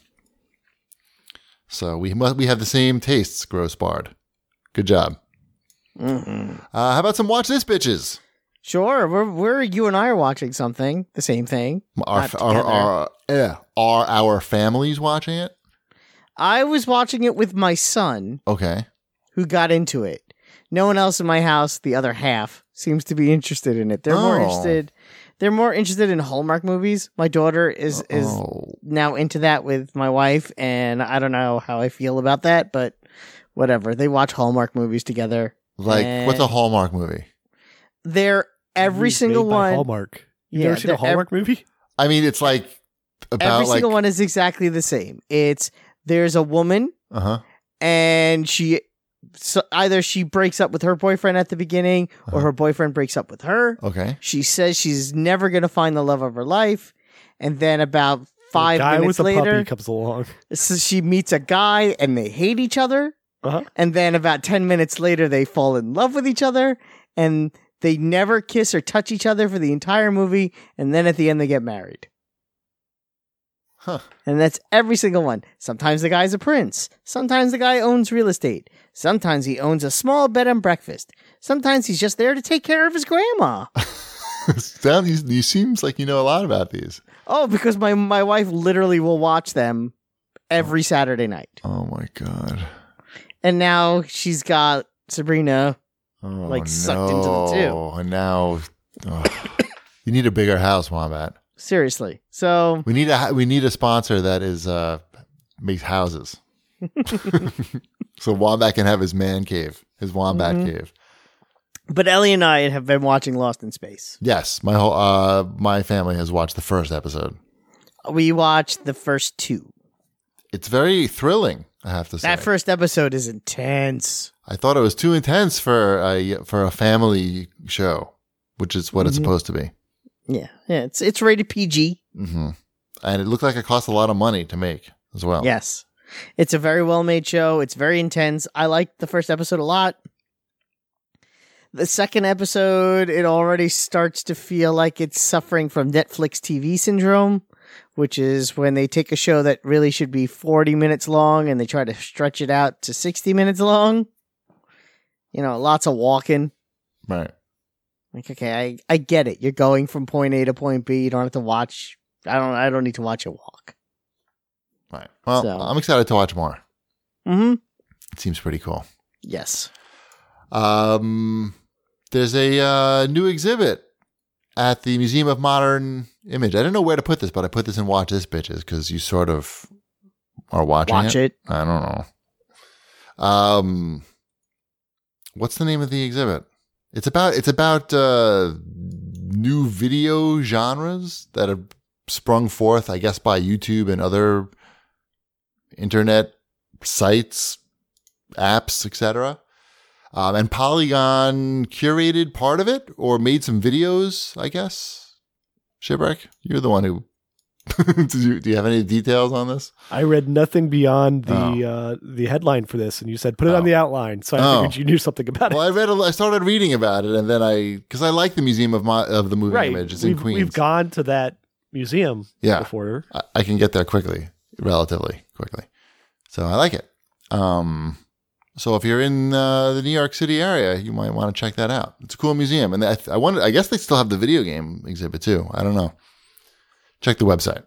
So we must we have the same tastes, Grossbard. Good job. Mm-mm. Uh, how about some watch this, bitches? Sure, we're, we're, you and I are watching something, the same thing. Our Not our, together. our, yeah, are our families watching it? I was watching it with my son, Okay. who got into it. No one else in my house, the other half, seems to be interested in it. They're more Oh. interested. They're more interested in Hallmark movies. My daughter is is Oh. now into that with my wife, and I don't know how I feel about that, but whatever. They watch Hallmark movies together. Like, And what's a Hallmark movie? They're every Movies single made by one. Hallmark. You Yeah, never seen a they're ev- Hallmark movie? I mean, it's like about Every like single one is exactly the same. It's there's a woman uh huh and she so either she breaks up with her boyfriend at the beginning or Uh-huh. her boyfriend breaks up with her. okay She says she's never going to find the love of her life, and then about five a guy minutes with a later, puppy comes along. so she meets a guy and they hate each other, Uh-huh. and then about ten minutes later they fall in love with each other, and they never kiss or touch each other for the entire movie, and then at the end they get married. huh And that's every single one. Sometimes the guy's a prince. Sometimes the guy owns real estate. Sometimes he owns a small bed and breakfast. Sometimes he's just there to take care of his grandma. Sound you, you seems like you know a lot about these. Oh, because my, my wife literally will watch them every Saturday night. Oh my god. And now she's got Sabrina. Oh, Like, sucked into the two. no. And now ugh. You need a bigger house, Wombat. Seriously. So, We need a we need a sponsor that is uh makes houses. So Wombat can have his man cave, his Wombat Mhm. cave. but Ellie and I have been watching Lost in Space. Yes, my whole uh my family has watched the first episode. We watched the first two. It's very thrilling, I have to say. That first episode is intense. I thought it was too intense for a for a family show, which is what it's Mhm. supposed to be. Yeah. Yeah. It's, it's rated P G. hmm And it looked like it cost a lot of money to make as well. Yes. It's a very well made show. It's very intense. I liked the first episode a lot. The second episode, it already starts to feel like it's suffering from Netflix T V syndrome, which is when they take a show that really should be forty minutes long and they try to stretch it out to sixty minutes long. You know, lots of walking. Right. Like, okay, I, I get it. You're going from point A to point B. You don't have to watch. I don't. I don't need to watch it walk. Right. Well, So- I'm excited to watch more. Mm-hmm. It seems pretty cool. Yes. Um, there's a uh, new exhibit at the Museum of Modern Image. I didn't know where to put this, but I put this in Watch This Bitches because you sort of are watching Watch it. I don't know. Um, what's the name of the exhibit? It's about it's about uh, new video genres that have sprung forth, I guess, by YouTube and other internet sites, apps, et cetera. Um, and Polygon curated part of it or made some videos, I guess. Shipwreck, you're the one who. Did you, do you have any details on this? I read nothing beyond the Oh. uh, the headline for this, and you said put it Oh. on the outline, so I Oh. figured you knew something about Well, it. I read. A, I started reading about it, and then I because I like the Museum of Mo, of the Moving Right, Image. It's in we've, Queens. we've gone to that museum Yeah. before. I, I can get there quickly, relatively quickly. So I like it. Um, so if you're in uh, the New York City area, you might want to check that out. It's a cool museum, and I, I wonder. I guess they still have the video game exhibit too. I don't know. Check the website.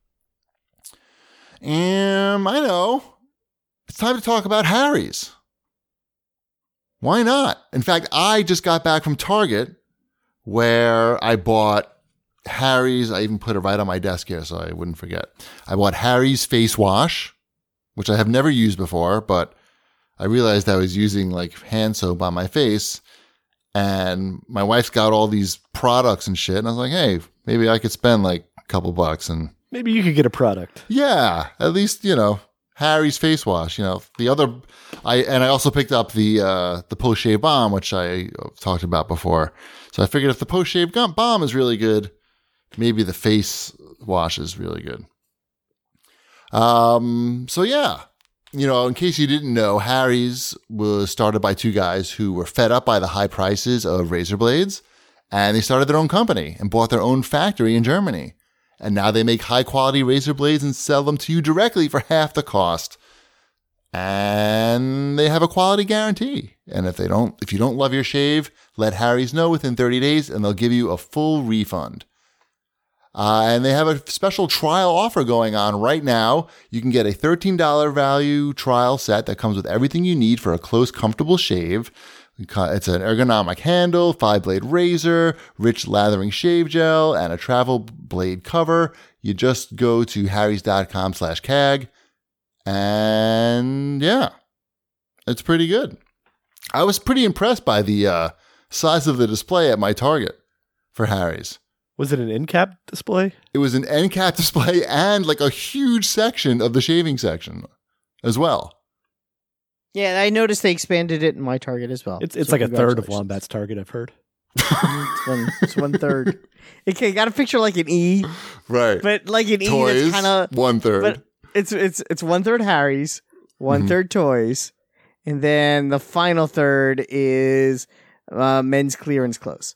Um, I know. It's time to talk about Harry's. Why not? In fact, I just got back from Target where I bought Harry's. I even put it right on my desk here so I wouldn't forget. I bought Harry's face wash, which I have never used before, but I realized I was using like hand soap on my face. And my wife's got all these products and shit. And I was like, hey, maybe I could spend like a couple bucks and Maybe you could get a product. yeah, at least, you know, Harry's face wash, you know, the other, I, and I also picked up the, uh, the post shave balm, which I talked about before. So I figured if the post shave balm is really good, maybe the face wash is really good. Um, so yeah, you know, in case you didn't know, Harry's was started by two guys who were fed up by the high prices of razor blades, and they started their own company and bought their own factory in Germany. And now they make high quality razor blades and sell them to you directly for half the cost. And they have a quality guarantee. And if they don't, if you don't love your shave, let Harry's know within thirty days and they'll give you a full refund. Uh, and they have a special trial offer going on right now. You can get a thirteen dollars value trial set that comes with everything you need for a close, comfortable shave. It's an ergonomic handle, five-blade razor, rich lathering shave gel, and a travel blade cover. You just go to harrys.com slash CAG. And yeah, It's pretty good. I was pretty impressed by the uh, size of the display at my Target for Harry's. Was it an end cap display? It was an end cap display and like a huge section of the shaving section as well. Yeah, I noticed they expanded it in my Target as well. It's it's So like a third of congratulations. Wombat's Target, I've heard. It's one, it's one third. Okay, got a picture like an E, Right. but like an E Toys, that's kind of one third. But it's it's it's one third Harry's, one Mhm. third toys, and then the final third is uh, men's clearance clothes.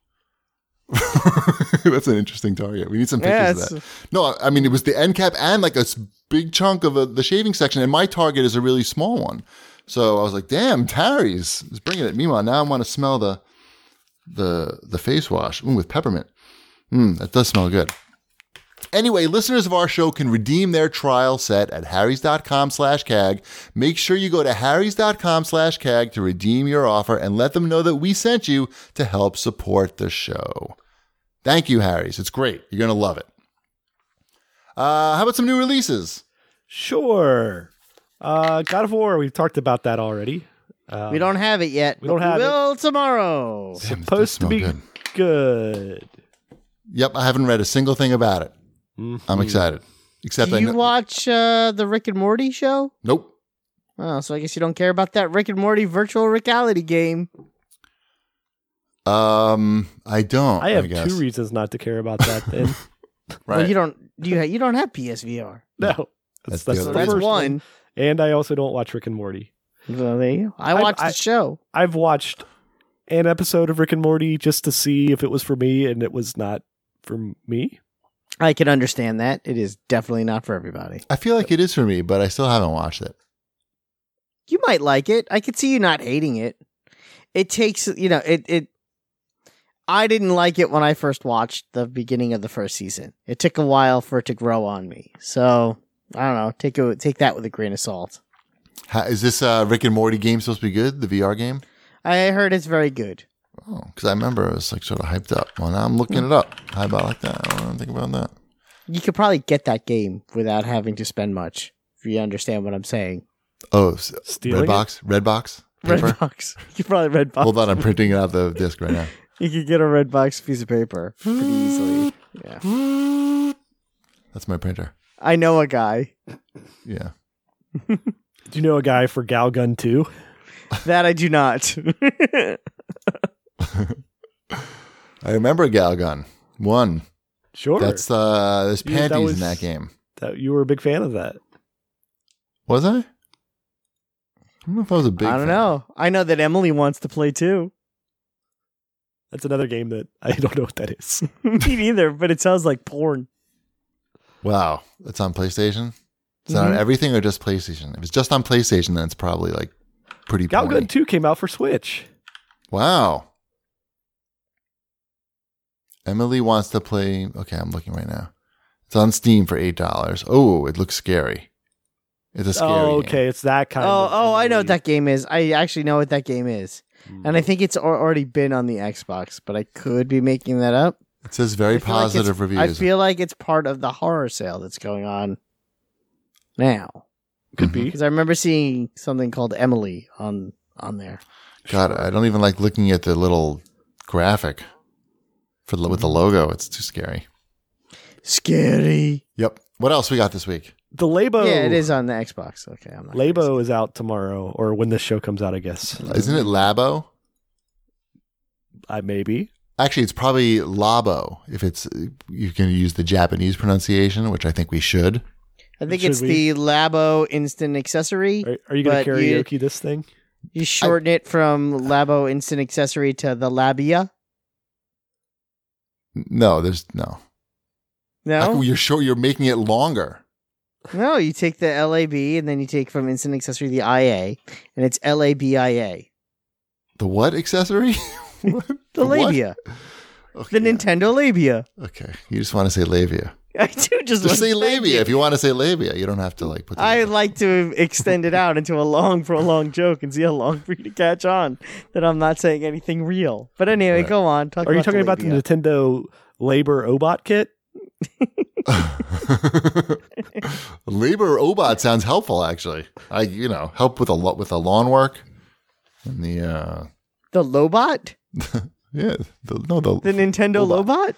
That's an interesting Target. We need some pictures Yeah, of it's- that. No, I mean, it was the end cap and like a s- big chunk of a, the shaving section. And my Target is a really small one. So I was like, damn, Harry's is bringing it. Meanwhile, now I want to smell the the the face wash Ooh, with peppermint. Mm, that does smell good. Anyway, listeners of our show can redeem their trial set at harrys.com slash CAG. Make sure you go to harrys.com slash CAG to redeem your offer and let them know that we sent you to help support the show. Thank you, Harry's. It's great. You're going to love it. Uh, how about some new releases? Sure. Uh, God of War, we've talked about that already. Um, we don't have it yet. we don't but have we it. will tomorrow. Damn, this does supposed to smell be good. good. Yep, I haven't read a single thing about it. Mhm. I'm excited. Except Do I you know- watch uh, the Rick and Morty show? Nope. Oh, so I guess you don't care about that Rick and Morty virtual reality game. Um, I don't. I have guess. two reasons not to care about that. Then Right. Well, you don't. You ha- you don't have P S V R. no, That's that's, the that's other the So that's first one. And I also don't watch Rick and Morty. Well, there you go. I I- watched I- the show. I've watched an episode of Rick and Morty just to see if it was for me, and it was not for me. I can understand that. It is definitely not for everybody. I feel like it is for me, but I still haven't watched it. You might like it. I could see you not hating it. It takes, you know, it it I didn't like it when I first watched the beginning of the first season. It took a while for it to grow on me. So, I don't know, take a, take that with a grain of salt. How, is this uh, Rick and Morty game supposed to be good? The V R game? I heard it's very good. Oh, because I remember it was like sort of hyped up. Well, now I'm looking it up. How about like that? I don't know, think about that. You could probably get that game without having to spend much, if you understand what I'm saying. Oh, s- Stealing Redbox? Redbox? Paper? Redbox. You could probably Redbox. Hold on, I'm printing out the disc right now. You could get a Redbox piece of paper pretty easily. Yeah. That's my printer. I know a guy. Yeah. Do you know a guy for Galgun two? That I do not. I remember Galgun. One. Sure. That's uh there's Yeah, that panties was- in that game. that you were a big fan of that. Was I? I don't know if I was a big I don't fan. know. I know that Emily wants to play too. That's another game that I don't know what that is. Me neither, but it sounds like porn. Wow. It's on PlayStation? Is that Mhm. on everything or just PlayStation? If it's just on PlayStation, then it's probably like pretty porny. Galgun two came out for Switch. Wow. Emily wants to play. Okay, I'm looking right now. It's on Steam for eight dollars. Oh, it looks scary. It's a scary Oh, game. okay. It's that kind Oh, of. oh, I know what Emily. that game is. I actually know what that game is. Mm. And I think it's al- already been on the Xbox, but I could be making that up. It says very I feel like positive it's- reviews. I feel like it's part of the horror sale that's going on now. Could be. Because I remember seeing something called Emily on on there. God, I don't even like looking at the little graphic for the, with the logo. It's too scary. Scary. Yep. What else we got this week? The Labo. Yeah, it is on the Xbox. Okay, I'm not. Labo is out tomorrow, or when this show comes out, I guess. Isn't it Labo? I maybe. Actually, it's probably Labo. If it's you can use the Japanese pronunciation, which I think we should. I think Should it's we? the Labo Instant Accessory. Are, are you going But to you- karaoke this thing? You shorten it from Labo Instant Accessory to the Labia. No, there's no. How come No, You're sure you're making it longer. no. You take the L A B and then you take from Instant Accessory the I A, and it's L A B I A. The what accessory? What? The what? labia, Okay, the Nintendo labia. Okay, you just want to say labia. I do just, Just want say to thank labia you. if you want to say labia. You don't have to like put. the- I like to extend it out into a long, prolonged joke and see how long for you to catch on that I'm not saying anything real. But anyway, Right. go on. Talk Are you about talking the about the labia. Nintendo Labor Obot kit? Labor Obot sounds helpful, actually. I, you know, help with a lot with the lawn work and the, uh, The Lobot? yeah, the, no, the, The Nintendo Lobot. Lobot?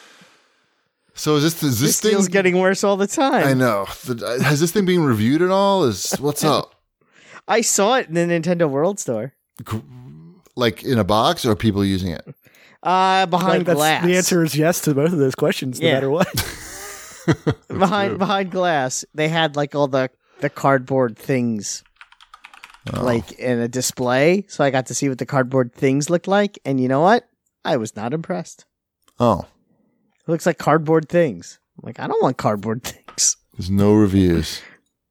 So is this, is this, This thing deal's getting worse all the time. I know. The, has this thing being reviewed at all? Is what's up? I saw it in the Nintendo World Store. Like in a box, or are people using it? Uh, behind That's- glass. The answer is yes to both of those questions, no Yeah. matter what. behind true. behind glass, they had like all the the cardboard things, Oh. like in a display. So I got to see what the cardboard things looked like, and you know what? I was not impressed. Oh, It looks like cardboard things. I'm like, I don't want cardboard things. there's no reviews.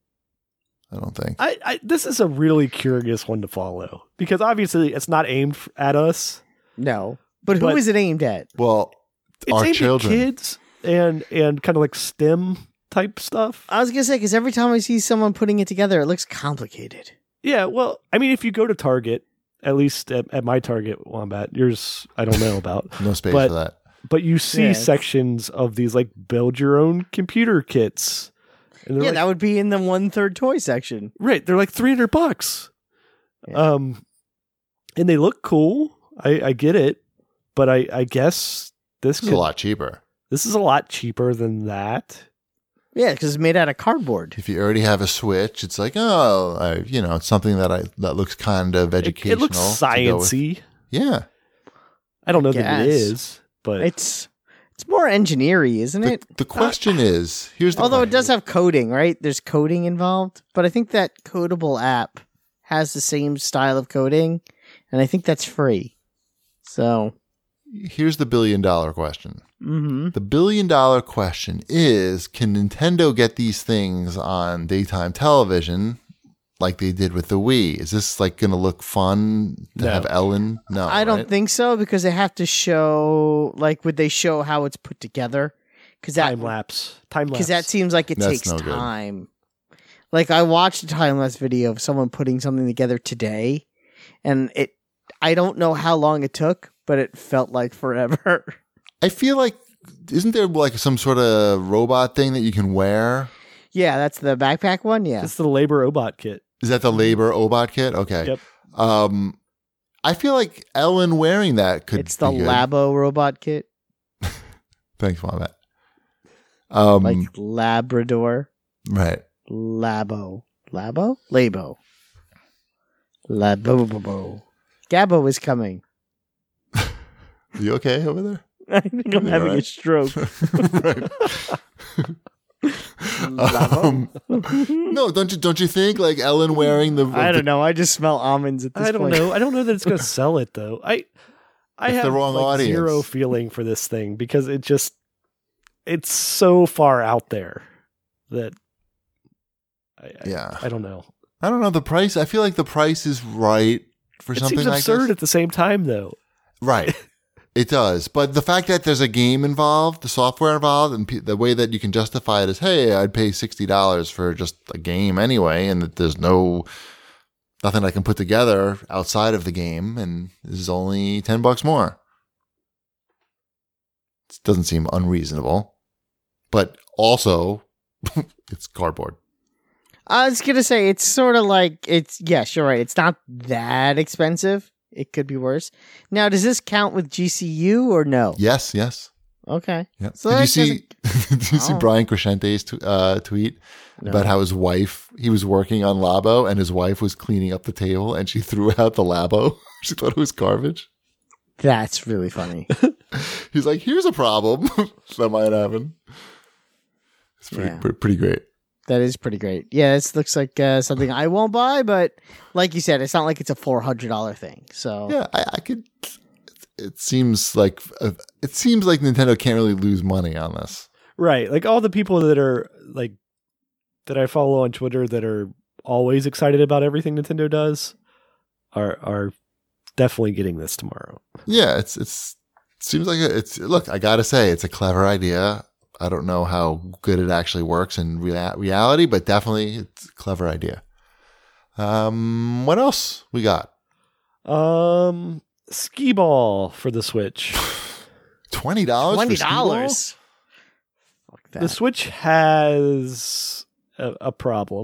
I don't think. I, I this is a really curious one to follow because obviously it's not aimed f- at us. No, but who But- is it aimed at? Well, It's our aimed children. at kids and and kind of like STEM type stuff. I was gonna say because every time I see someone putting it together, it looks complicated. Yeah, well, I mean, if you go to Target, at least at, at my Target, Wombat, yours I don't know about, No space But- for that. but you see Yeah. sections of these like build your own computer kits. And they're Yeah, like, that would be in the one third toy section. right, they're like three hundred bucks. Yeah. Um, and they look cool. I, I get it, but I, I guess this It's could, a lot cheaper. this is a lot cheaper than that. Yeah, because it's made out of cardboard. If you already have a Switch, it's like, oh, I, you know, it's something that I that looks kind of It, educational. it looks to go with. sciency. Yeah. I don't know that it Guess. is, but It's it's more engineering, isn't The, it? the question is, here's the Although it question. does have coding, right? There's coding involved, but I think that Codable app has the same style of coding, and I think that's free. So, Here's the billion dollar question. hmm The billion dollar question is, can Nintendo get these things on daytime television like they did with the Wii? Is this like going to look fun to No. have Ellen? No, I don't right? think so because they have to show, like, would they show how it's put together? Because that time lapse, time lapse. because that seems like it That's takes no good. time. Like I watched a time lapse video of someone putting something together today, and it. I don't know how long it took, but it felt like forever. I feel like, isn't there like some sort of robot thing that you can wear? Yeah, that's the backpack one. Yeah, It's the labor robot kit. Is that the Labor Obot kit? Okay. Yep. Um, I feel like Ellen wearing that could it's the be good. Labo robot kit, Thanks, Mom. Um, like Labrador, right. Labo, Labo, Labo, Labo. Gabbo is coming. You okay over there? I think I'm You having a alright? stroke. Right. Um, no, don't you don't you think like Ellen wearing the? I don't know. I just smell almonds at this I don't point. know. I don't know that it's going to sell it though. I I It's the have wrong like, audience. zero feeling for this thing because it just it's so far out there that I, I, Yeah, I don't know. I don't know the price. I feel like the price is right for It something seems like absurd this. at the same time though. Right. It does. But the fact that there's a game involved, the software involved, and pe- the way that you can justify it is, hey, I'd pay sixty dollars for just a game anyway, and that there's no, nothing I can put together outside of the game, and this is only ten bucks more. It doesn't seem unreasonable. But also, it's cardboard. I was gonna say it's sort of like it's yes, you're right. It's not that expensive. It could be worse. Now, does this count with G C U or no? Yes, yes. Okay. Yeah. So did you that see? Did you see Oh. Brian Crescente's t- uh, tweet No. about how his wife? He was working on Labo, and his wife was cleaning up the table, and she threw out the Labo. She thought it was garbage. That's really funny. He's like, "Here's a problem that might happen." It's pretty, Yeah. pre- pretty great. That is pretty great. Yeah, this looks like uh, something I won't buy, but like you said, it's not like it's a four hundred dollar thing. So Yeah, I, I could. It seems like uh, it seems like Nintendo can't really lose money on this. Right. Like all the people that are like that I follow on Twitter that are always excited about everything Nintendo does are are definitely getting this tomorrow. Yeah, it's it's it seems like a, it's look. I gotta say, it's a clever idea. I don't know how good it actually works in rea- reality, but definitely it's a clever idea. Um, what else we got? Um Skee Ball for the Switch. Twenty dollars. twenty dollars. that. The Switch has a, a problem.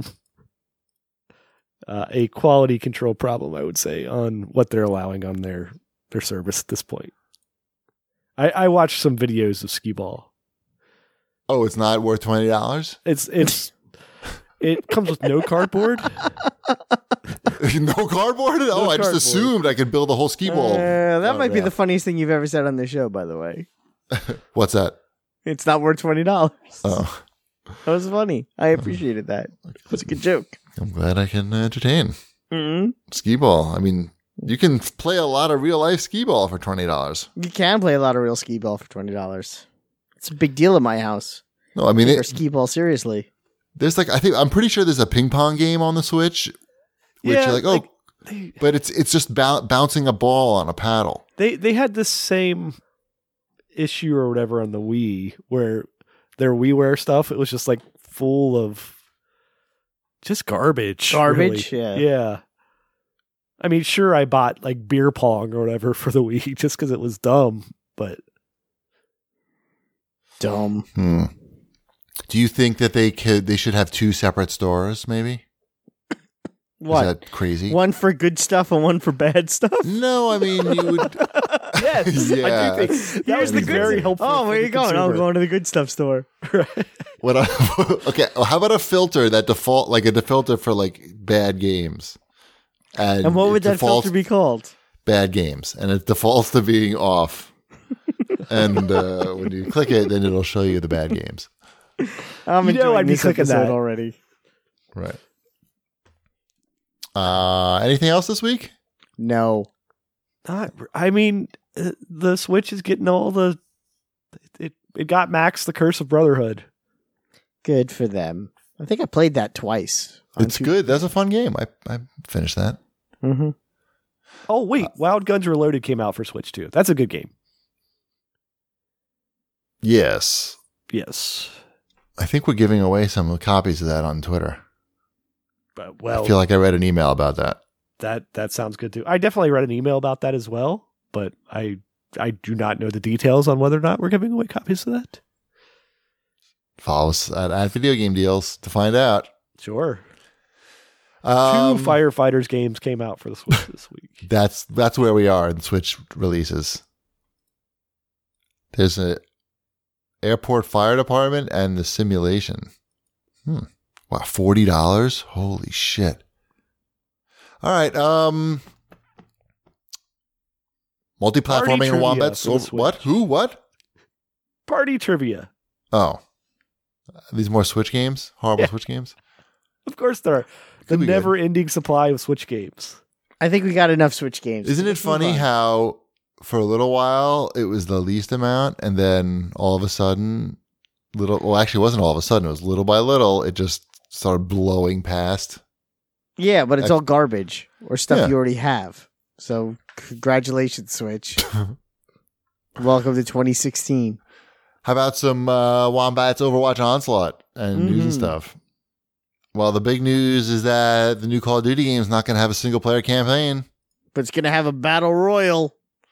Uh, a quality control problem, I would say, on what they're allowing on their, their service at this point. I, I watched some videos of Skee Ball. Oh, it's not worth twenty dollars? It's it's it comes with no cardboard. No cardboard? Oh, No I just cardboard. assumed I could build a whole skee ball. Uh, that Oh, might be yeah. the funniest thing you've ever said on the show, by the way. What's that? It's not worth twenty dollars. Oh, That was funny. I appreciated that. It was a good joke. I'm glad I can entertain. Mm-hmm. Skee ball. I mean, you can play a lot of real life skee ball for twenty dollars. You can play a lot of real skee ball for twenty dollars. It's a big deal in my house. No, I mean, Take our it, skee ball seriously. there's like, I think, I'm pretty sure there's a ping pong game on the Switch, which Yeah, you're like, oh, like, they, but it's it's just bou- bouncing a ball on a paddle. they they had this same issue or whatever on the Wii, where their WiiWare stuff, it was just like full of just garbage. Garbage? really. Yeah. Yeah. I mean, sure, I bought like beer pong or whatever for the Wii just because it was dumb, but Dumb. Hmm. Do you think that they could? They should have two separate stores, maybe? What? Is that crazy? One for good stuff and one for bad stuff? No, I mean you would. yes, Yeah. I do think that Here's would the be good very stuff. helpful. Oh, for where the you going? Oh, consumer. going to the good stuff store. What? I, okay. Well, how about a filter that default, like a filter for like bad games, and, And what it would that defaults- filter be called? Bad games, and it defaults to being off. And uh, when you click it, then it'll show you the bad games. I'm You know enjoying I'd be this clicking episode that. already. Right. Uh, anything else this week? No. Not, I mean, uh, the Switch is getting all the. It it got Max the Curse of Brotherhood. Good for them. I think I played that twice. It's good. That's a fun game. I I finished that. Mm-hmm. Oh wait, Wild Guns Reloaded came out for Switch too. That's a good game. Yes, Yes, I think we're giving away some copies of that on Twitter. but well, I feel like I read an email about that. that that sounds good too. I definitely read an email about that as well, but I I do not know the details on whether or not we're giving away copies of that. Follow us at, at Video Game Deals to find out. Sure. Um, Two Firefighters games came out for the Switch this week. That's that's where we are in Switch releases. There's a airport fire department and the simulation. Hmm. Wow, forty dollars? Holy shit. All right. Um multi-platforming Party and wombats. trivia for the So, what? Switch. Who? What? Party trivia. Oh. These more Switch games? Horrible Yeah. Switch games? Of course, there are the Could be good. never-ending supply of Switch games. I think we got enough Switch games. Isn't it Let's move funny on. how for a little while it was the least amount, and then all of a sudden, little well, actually, it wasn't all of a sudden. It was little by little. It just started blowing past. Yeah, but it's I- all garbage or stuff Yeah. you already have. So congratulations, Switch. Welcome to twenty sixteen. How about some uh, Wombats Overwatch Onslaught and news and Mhm. stuff? Well, the big news is that the new Call of Duty game is not going to have a single player campaign. But it's gonna have a battle royal.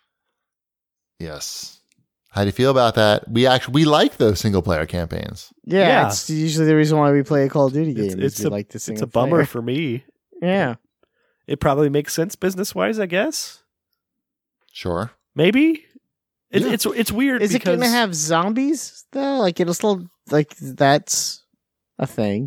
Yes. How do you feel about that? We actually we like those single player campaigns. Yeah, Yeah. it's usually the reason why we play a Call of Duty game. It's, is it's we a like the it's single a bummer player. for me. Yeah. It probably makes sense business-wise, I guess. Sure. Maybe. It, Yeah. It's it's weird. Is it because gonna have zombies though? Like it'll still like that's a thing.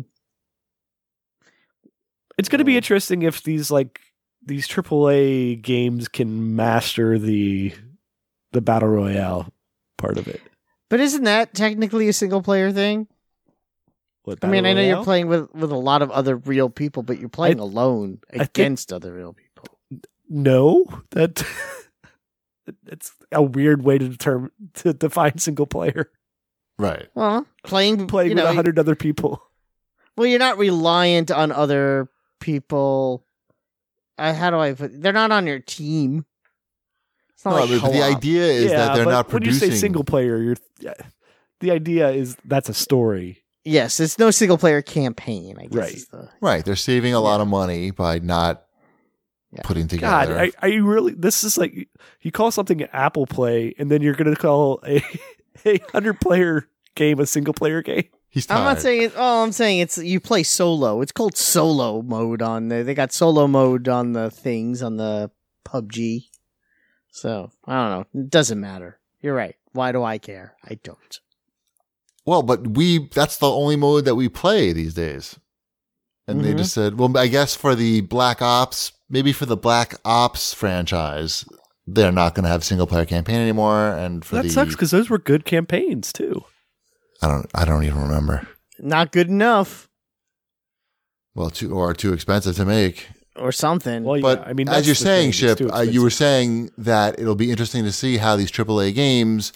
It's going to be Oh. interesting if these like these triple A games can master the the battle royale part of it. But isn't that technically a single player thing? What, I mean, Battle I know you're Royale? playing with, with a lot of other real people, but you're playing I- alone think- against other real people. No, that it's a weird way to determine to define single player. Right. Well, playing Playing you with know, a hundred other people. well, you're not reliant on other people. Uh, how do I put? They're not on your team. It's not No, like but the co-op. idea is yeah, that they're but not when you producing. say single player, you're the idea is that's a story. Yes, it's no single player campaign. I guess Right. is the, Right. They're saving a lot Yeah. of money by not Yeah. putting God, together. I, I really this is like you call something Apple Play, and then you're going to call a a hundred player game a single player game. He's tired. I'm not saying it. Oh, I'm saying it's you play solo. It's called solo mode on the. They got solo mode on the things on the P U B G. So I don't know. It doesn't matter. You're right. Why do I care? I don't. Well, but we that's the only mode that we play these days. And Mm-hmm. they just said, well, I guess for the Black Ops, maybe for the Black Ops franchise, they're not going to have single player campaign anymore. And for That the sucks because those were good campaigns too. I don't I don't even remember. Not good enough Well, too or too expensive to make. or something. Well, But yeah, I mean, as that's you're the saying, thing, it's Ship, too uh, you were expensive. saying that it'll be interesting to see how these triple A games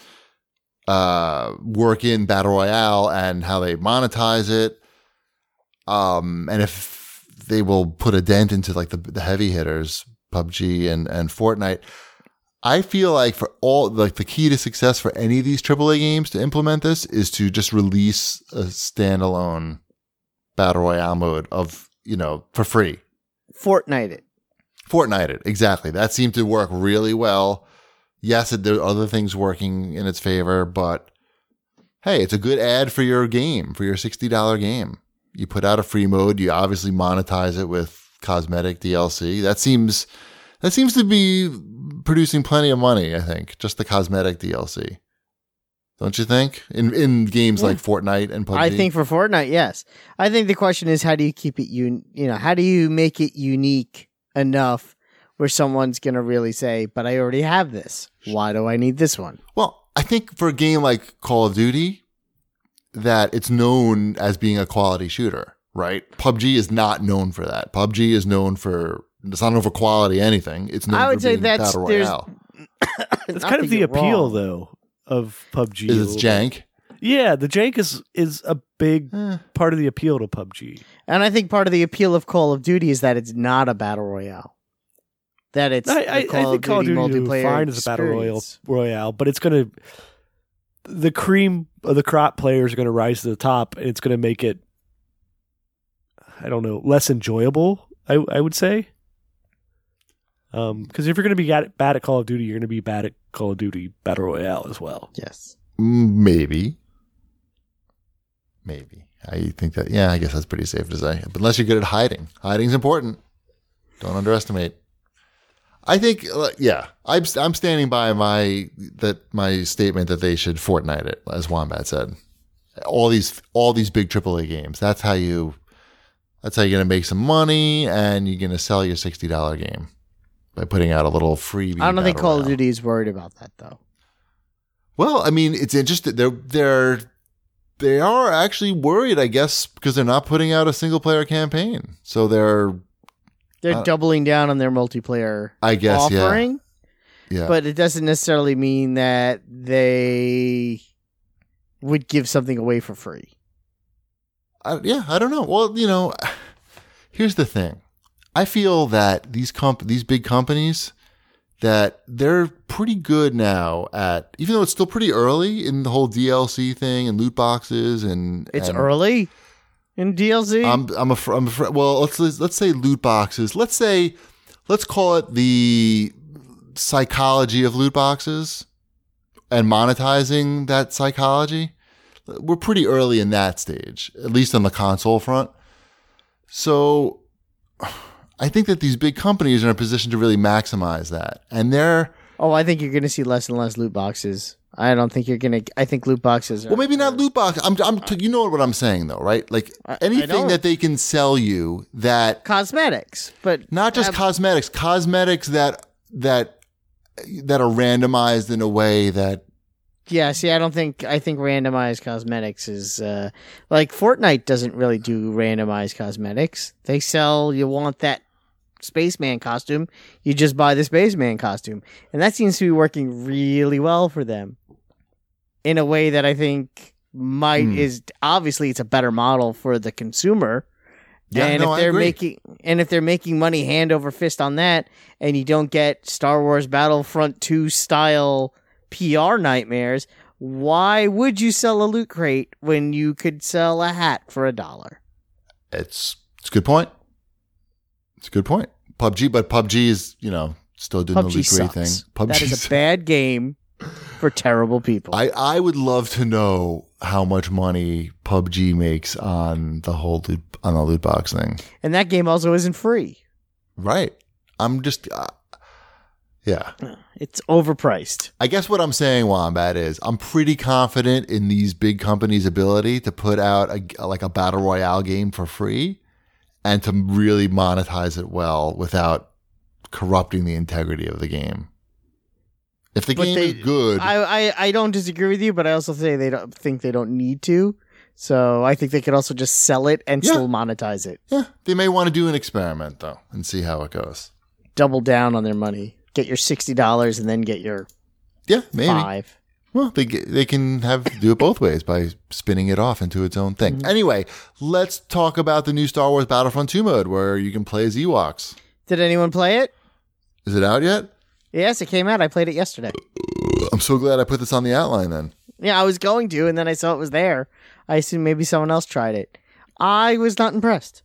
uh, work in Battle Royale and how they monetize it. Um, and if they will put a dent into like the, the heavy hitters, P U B G and, and Fortnite. I feel like for all, like the key to success for any of these triple A games to implement this is to just release a standalone Battle Royale mode of, you know, for free. Fortnite it. Fortnite it. Exactly. That seemed to work really well. Yes, it, there are other things working in its favor, but hey, it's a good ad for your game, for your sixty dollars game. You put out a free mode. You obviously monetize it with cosmetic D L C. That seems, that seems to be producing plenty of money, I think. Just the cosmetic D L C. Don't you think? In in games Yeah. like Fortnite and P U B G? I think for Fortnite, yes. I think the question is, how do you keep it un- You know, how do you make it unique enough where someone's going to really say, "But I already have this. Why do I need this one?" Well, I think for a game like Call of Duty, that it's known as being a quality shooter, right? P U B G is not known for that. P U B G is known for, it's not known for quality anything. It's known I would for say being that's- Battle there's- Royale. That's Not kind to of the get appeal, wrong. though, of P U B G. Is a it's little bit. jank? Yeah, the jank is is a big Eh. part of the appeal to P U B G. And I think part of the appeal of Call of Duty is that it's not a battle royale. That it's I, the I, I Call think of Call of Duty Duty will multiplayer fine as a battle royale, experience. royale, but it's going to the cream of the crop players are going to rise to the top, and it's going to make it, I don't know, less enjoyable. I I would say, um, because if you're going to be at, bad at Call of Duty, you're going to be bad at Call of Duty Battle Royale as well. Yes. Mm, Maybe. Maybe. I think that, yeah, I guess that's pretty safe to say. But unless you're good at hiding. Hiding's important. Don't underestimate. I think, uh, yeah, I'm, I'm standing by my that my statement that they should Fortnite it, as Wombat said. All these all these big triple A games. That's how you that's how you're gonna make some money, and you're gonna sell your sixty dollars game by putting out a little freebie. I don't think battle Call of royale. Duty is worried about that though. Well, I mean, it's interesting. They're they're they are actually worried, I guess, because they're not putting out a single player campaign. So they're, They're Uh, doubling down on their multiplayer I guess, yeah, offering, yeah. but it doesn't necessarily mean that they would give something away for free. I, yeah, I don't know. Well, you know, here's the thing. I feel that these comp these big companies, that they're pretty good now at, even though it's still pretty early in the whole D L C thing and loot boxes and It's and early in D L C. I'm I'm afraid. I'm afraid. Well, let's let's say loot boxes. Let's say let's call it the psychology of loot boxes and monetizing that psychology. We're pretty early in that stage, at least on the console front. So I think that these big companies are in a position to really maximize that, and they're oh, I think you're going to see less and less loot boxes. I don't think you're going to. I think loot boxes are. well, maybe not loot box. I'm, I'm, you know what I'm saying, though, right? Like I- I anything don't. that they can sell you that cosmetics, but not just have- cosmetics, cosmetics that that that are randomized in a way that Yeah, see, I don't think I think randomized cosmetics is uh, like Fortnite doesn't really do randomized cosmetics. They sell you want that spaceman costume, you just buy the spaceman costume, and that seems to be working really well for them in a way that I think might Hmm. is obviously it's a better model for the consumer. Yeah, and no, if I they're agree. making and if they're making money hand over fist on that, and you don't get Star Wars Battlefront two style P R nightmares, why would you sell a loot crate when you could sell a hat for a dollar? it's it's a good point. It's a good point. P U B G, but P U B G is, you know, still doing P U B G the loot crate sucks. thing. P U B That G is a bad game for terrible people. I, I would love to know how much money P U B G makes on the whole loot, on the loot box thing. And that game also isn't free. Right. I'm just, uh, yeah. It's overpriced. I guess what I'm saying, Wombat, is I'm pretty confident in these big companies' ability to put out a, like a battle royale game for free and to really monetize it well without corrupting the integrity of the game. If the But game they- is good, I, I, I don't disagree with you, but I also say they don't think they don't need to. So I think they could also just sell it and Yeah. still monetize it. yeah, they may want to do an experiment though and see how it goes. Double down on their money. Get your sixty dollars and then get your Yeah, maybe. five. Well, they get- they can have do it both ways by spinning it off into its own thing. Anyway, let's talk about the new Star Wars Battlefront two mode where you can play as Ewoks. Did anyone play it? Is it out yet? Yes, it came out. I played it yesterday. I'm so glad I put this on the outline then. Yeah, I was going to, and then I saw it was there. I assumed maybe someone else tried it. I was not impressed.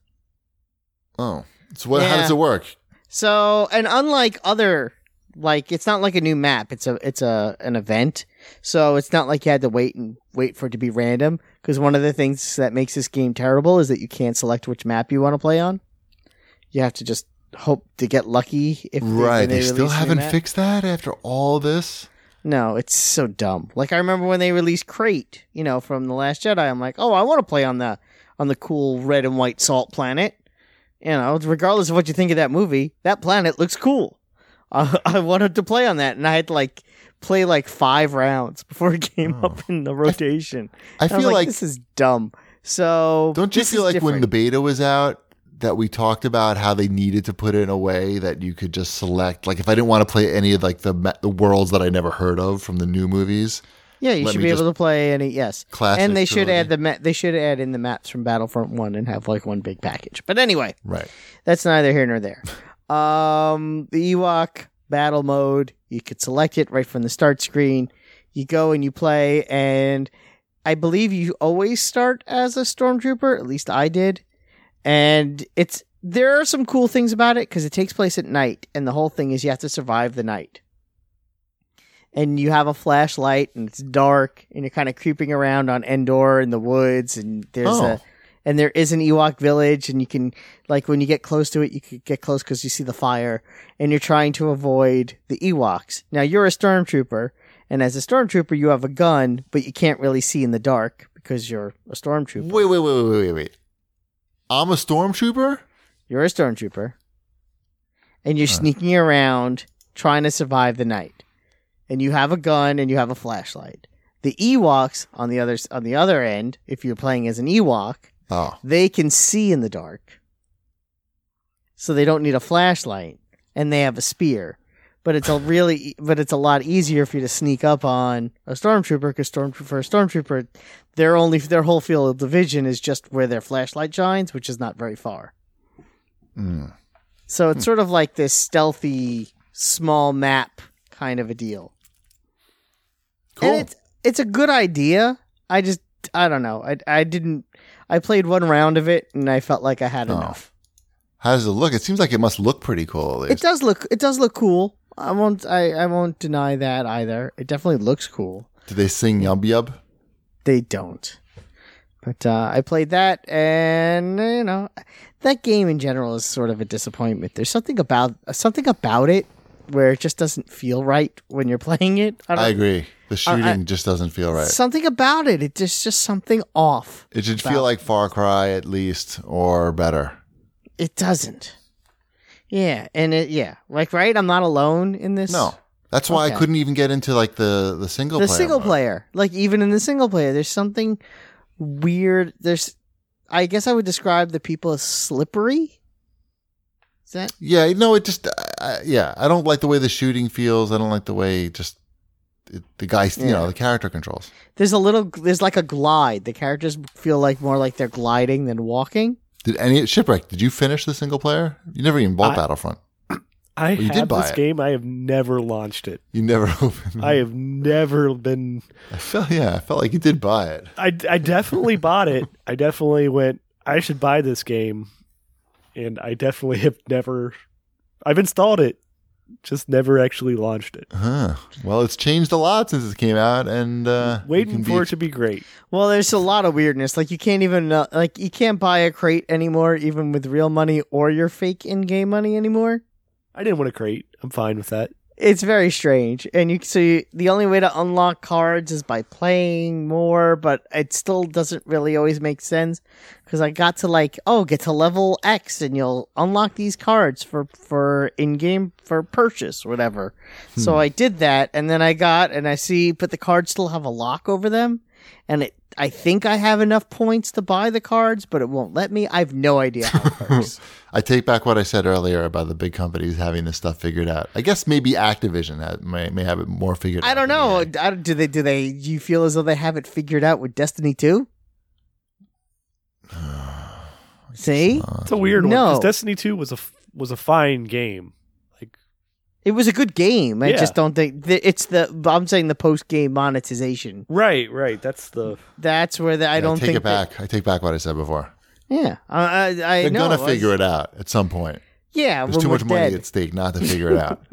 Oh. So what, how Yeah. does it work? So, and unlike other, like, it's not like a new map. It's a, it's a, an event. So it's not like you had to wait and wait for it to be random. Because one of the things that makes this game terrible is that you can't select which map you want to play on. You have to just hope to get lucky. If Right. when They, still release a new haven't map. fixed that after all this? No, it's so dumb. Like I remember when they released Crate, you know, from The Last Jedi. I'm like, oh, I want to play on the on the cool red and white salt planet. You know, regardless of what you think of that movie, that planet looks cool. I, I wanted to play on that, and I had to like play like five rounds before it came Oh. up in the rotation. I I was feel like, this is dumb. So don't you this feel is like when different. the beta was out that we talked about how they needed to put it in a way that you could just select, like if I didn't want to play any of like the ma- the worlds that I never heard of from the new movies, yeah, you let should me be just able to play any yes. classic And they should trilogy. add the ma- they should add in the maps from Battlefront One and have like one big package. But anyway. Right. That's neither here nor there. Um, the Ewok battle mode, you could select it right from the start screen. You go and you play, and I believe you always start as a stormtrooper. At least I did. And it's there are some cool things about it because it takes place at night, and the whole thing is you have to survive the night. And you have a flashlight, and it's dark, and you're kind of creeping around on Endor in the woods, and there's Oh. a and there is an Ewok village, and you can, like, when you get close to it, you can get close because you see the fire, and you're trying to avoid the Ewoks. Now, you're a stormtrooper, and as a stormtrooper, you have a gun, but you can't really see in the dark because you're a stormtrooper. Wait, wait, wait, wait, wait, wait. I'm a stormtrooper? You're a stormtrooper, and you're sneaking around trying to survive the night, and you have a gun and you have a flashlight. The Ewoks on the other on the other end, if you're playing as an Ewok, Oh. they can see in the dark, so they don't need a flashlight, and they have a spear. But it's a really, but it's a lot easier for you to sneak up on a stormtrooper because stormtrooper, for a stormtrooper, their only their whole field of vision is just where their flashlight shines, which is not very far. Mm. So it's sort of like this stealthy, small map kind of a deal. Cool. And it's it's a good idea. I just I don't know. I I didn't. I played one round of it and I felt like I had Oh. enough. How does it look? It seems like it must look pretty cool at It least. does look it does look cool. I won't I, I won't deny that either. It definitely looks cool. Did they sing Yub Yub? They don't. But uh, I played that, and you know, that game in general is sort of a disappointment. There's something about something about it where it just doesn't feel right when you're playing it. I, don't, I agree. The shooting I- just doesn't feel right. Something about it. It just just something off. It should about- feel like Far Cry at least, or better. It doesn't. Yeah, and it yeah, like right. I'm not alone in this. No. That's why Okay. I couldn't even get into like the, the single the player. single mode. player, like even in the single player, there's something weird. There's, I guess I would describe the people as slippery. Is that Yeah, no, it just, uh, yeah, I don't like the way the shooting feels. I don't like the way just it, the guys, you Yeah. know, the character controls. there's a little, there's like a glide. The characters feel like more like they're gliding than walking. Did any Shipwreck? Did you finish the single player? You never even bought I- Battlefront. I you have did buy this it. game. I have never launched it. You never opened. I have never been. I felt, yeah, I felt like you did buy it. I, I definitely bought it. I definitely went, I should buy this game. And I definitely have never. I've installed it. just never actually launched it. Huh. Well, it's changed a lot since it came out, and uh, you Waiting can for be- it to be great. Well, there's a lot of weirdness. Like you can't even uh, like you can't buy a crate anymore, even with real money or your fake in-game money anymore. I didn't want a crate. I'm fine with that. It's very strange, and you so you, the only way to unlock cards is by playing more, but it still doesn't really always make sense because I got to like oh get to level X and you'll unlock these cards for for in game for purchase or whatever. Hmm. So I did that, and then I got and I see, but the cards still have a lock over them, and it I think I have enough points to buy the cards, but it won't let me. I have no idea how it works. I take back what I said earlier about the big companies having this stuff figured out. I guess maybe Activision ha- may may have it more figured out. I don't than know. E A. I don't- do they? Do they? Do you feel as though they have it figured out with Destiny two? See, It's a weird one No. because Destiny two was a f- was a fine game. Like it was a good game. I Yeah. just don't think the, it's the. I'm saying the post game monetization. right, right. That's the That's where the, I Yeah, don't take think it back. I take back what I said before. yeah, I, I, I They're know. gonna I figure was- it out at some point. Yeah, There's when too we're much money dead. at stake not to figure it out.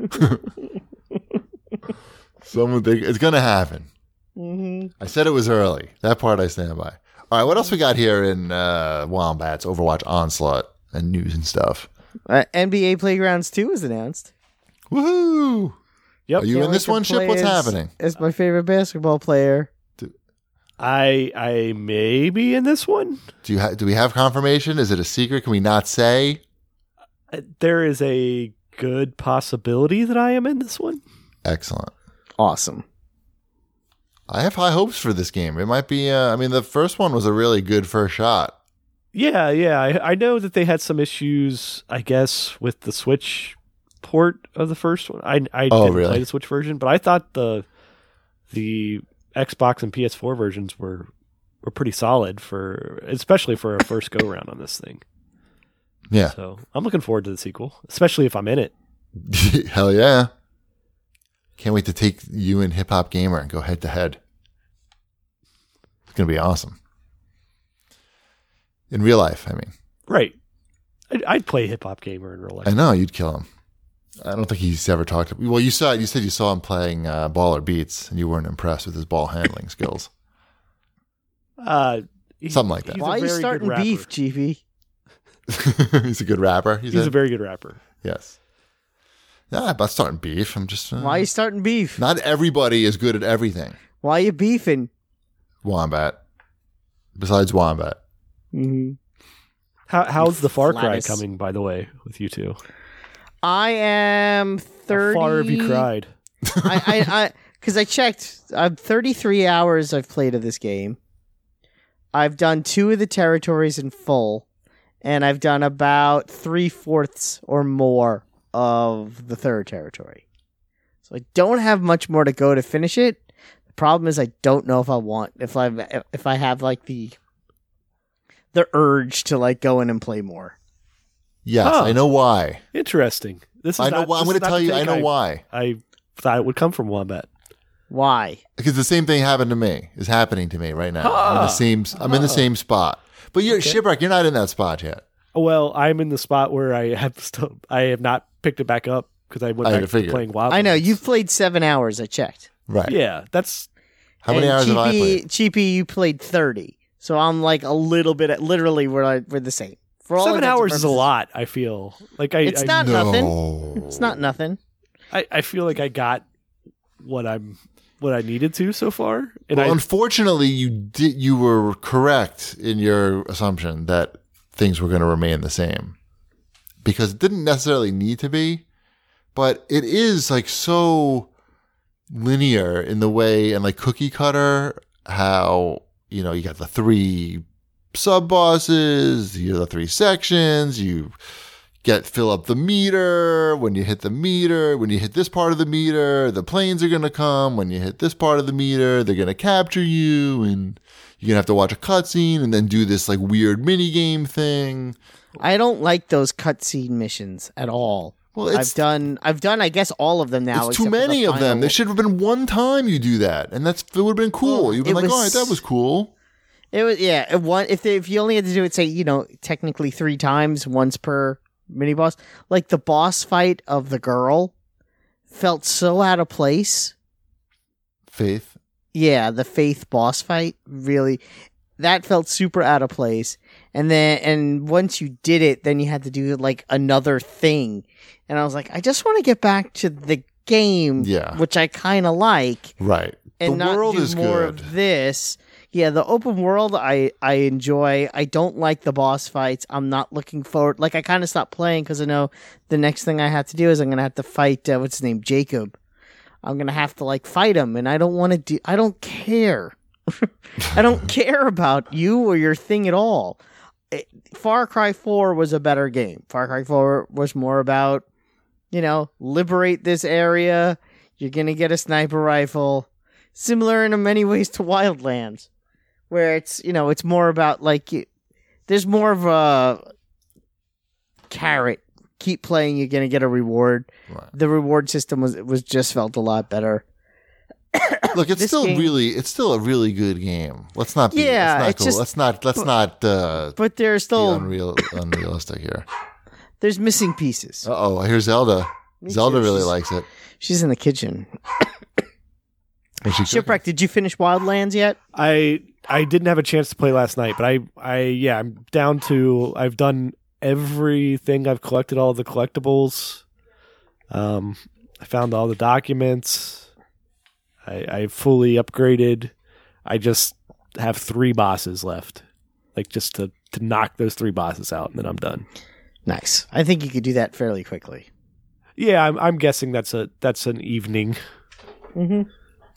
Someone think it's gonna happen. Mhm. I said it was early. That part I stand by. All right, what else we got here in uh, Wombats, Overwatch Onslaught, and news and stuff? Uh, N B A Playgrounds two was announced. Woohoo! Yep. Are you Can't in wait this to one, Ship? play What's as- happening? As my favorite basketball player. I I may be in this one. Do you ha- do we have confirmation? Is it a secret? Can we not say? Uh, There is a good possibility that I am in this one. Excellent. Awesome. I have high hopes for this game. It might be. Uh, I mean, the first one was a really good first shot. Yeah, yeah. I, I know that they had some issues, I guess, with the Switch port of the first one. I I Oh, didn't really? play the Switch version, but I thought the the Xbox and P S four versions were were pretty solid for, especially for a first go round on this thing. Yeah. So I'm looking forward to the sequel, especially if I'm in it. Hell yeah. Can't wait to take you and Hip Hop Gamer and go head to head. It's going to be awesome. In real life, I mean. Right. I'd, I'd play Hip Hop Gamer in real life. I know, you'd kill him. I don't think he's ever talked to Well, you saw you said you saw him playing uh, Baller Beats and you weren't impressed with his ball handling skills. Uh, he- Something like that. he's a Why are you very good starting rapper. beef, G P? He's a good rapper. He He's said? a very good rapper. Yes. Nah, about starting beef. I'm just. Uh, Why are you starting beef? Not everybody is good at everything. Why are you beefing? Wombat. Besides Wombat. Mm-hmm. How, how's the Far Cry flatus. coming, by the way, with you two? I am thirty. How far have you cried? I, I, I, because I checked. I'm thirty-three hours I've played of this game. I've done two of the territories in full, and I've done about three fourths or more of the third territory. So I don't have much more to go to finish it. The problem is I don't know if I want if I if I have like the the urge to like go in and play more. Yes, Huh. I know why. Interesting. This is I know not- why. I'm this going is to not tell the you. I take know why. I thought it would come from Wombat. Why? Because the same thing happened to me. Is happening to me right now. I'm in the same. I'm in the same spot. But you're Shipwreck. You're not in that spot yet. Well, I'm in the spot where I have still I have not picked it back up because I went I back had to to figure. playing Wild. I know Lands. you've played seven hours. I checked. Right. Yeah, that's How many And hours have I Cheapy- played? Cheapy, you played thirty. So I'm like a little bit. Literally, we're like, we're the same. For all seven intents and hours is a purposes. lot. I feel like I. It's I, not No. nothing. It's not nothing. I, I feel like I got what I'm what I needed to so far, and Well, I unfortunately, you did. You were correct in your assumption that things were going to remain the same, because it didn't necessarily need to be, but it is like so linear in the way and like cookie cutter. How you know you got the three sub bosses, you have the three sections, you get fill up the meter. When you hit the meter, when you hit this part of the meter, the planes are gonna come. When you hit this part of the meter, they're gonna capture you, and you're gonna have to watch a cutscene and then do this like weird mini game thing. I don't like those cutscene missions at all. Well, it's I've done. I've done. I guess all of them now. it's too except for the many of them. final There one. should have been one time you do that, and that's it would have been cool. Well, You've been it like, was- all right, that was cool. It was yeah. It one if they, if you only had to do it, say you know technically three times, once per mini boss. Like the boss fight of the girl, felt so out of place. Faith. Yeah, the Faith boss fight really that felt super out of place. And then and once you did it, then you had to do like another thing. And I was like, I just want to get back to the game, Yeah. which I kind of like, Right. and the not world do is more good. of this. Yeah, the open world I I enjoy. I don't like the boss fights. I'm not looking forward. Like I kind of stopped playing because I know the next thing I have to do is I'm gonna have to fight uh, what's his name, Jacob. I'm gonna have to like fight him, and I don't want to do. I don't care. I don't care about you or your thing at all. It, Far Cry four was a better game. Far Cry four was more about, you know, liberate this area. You're gonna get a sniper rifle, similar in many ways to Wildlands, where it's, you know, it's more about like you, there's more of a carrot. Keep playing, you're gonna get a reward. Right. The reward system was was just felt a lot better. Look, it's This still game- really, it's still a really good game. Let's not be, Yeah, let's not it's go, just- let's not, let's not uh, But there's be still unreal, unrealistic here. there's missing pieces. Uh oh, I hear Zelda. Me Zelda too. really She's- likes it. She's in the kitchen. Is she cooking? Shipwreck, did you finish Wildlands yet? I I didn't have a chance to play last night, but I I yeah, I'm down to I've done everything. I've collected all the collectibles. Um I found all the documents. I I fully upgraded. I just have three bosses left. Like just to to knock those three bosses out and then I'm done. Nice. I think you could do that fairly quickly. Yeah, I'm I'm guessing that's a that's an evening. Mm-hmm.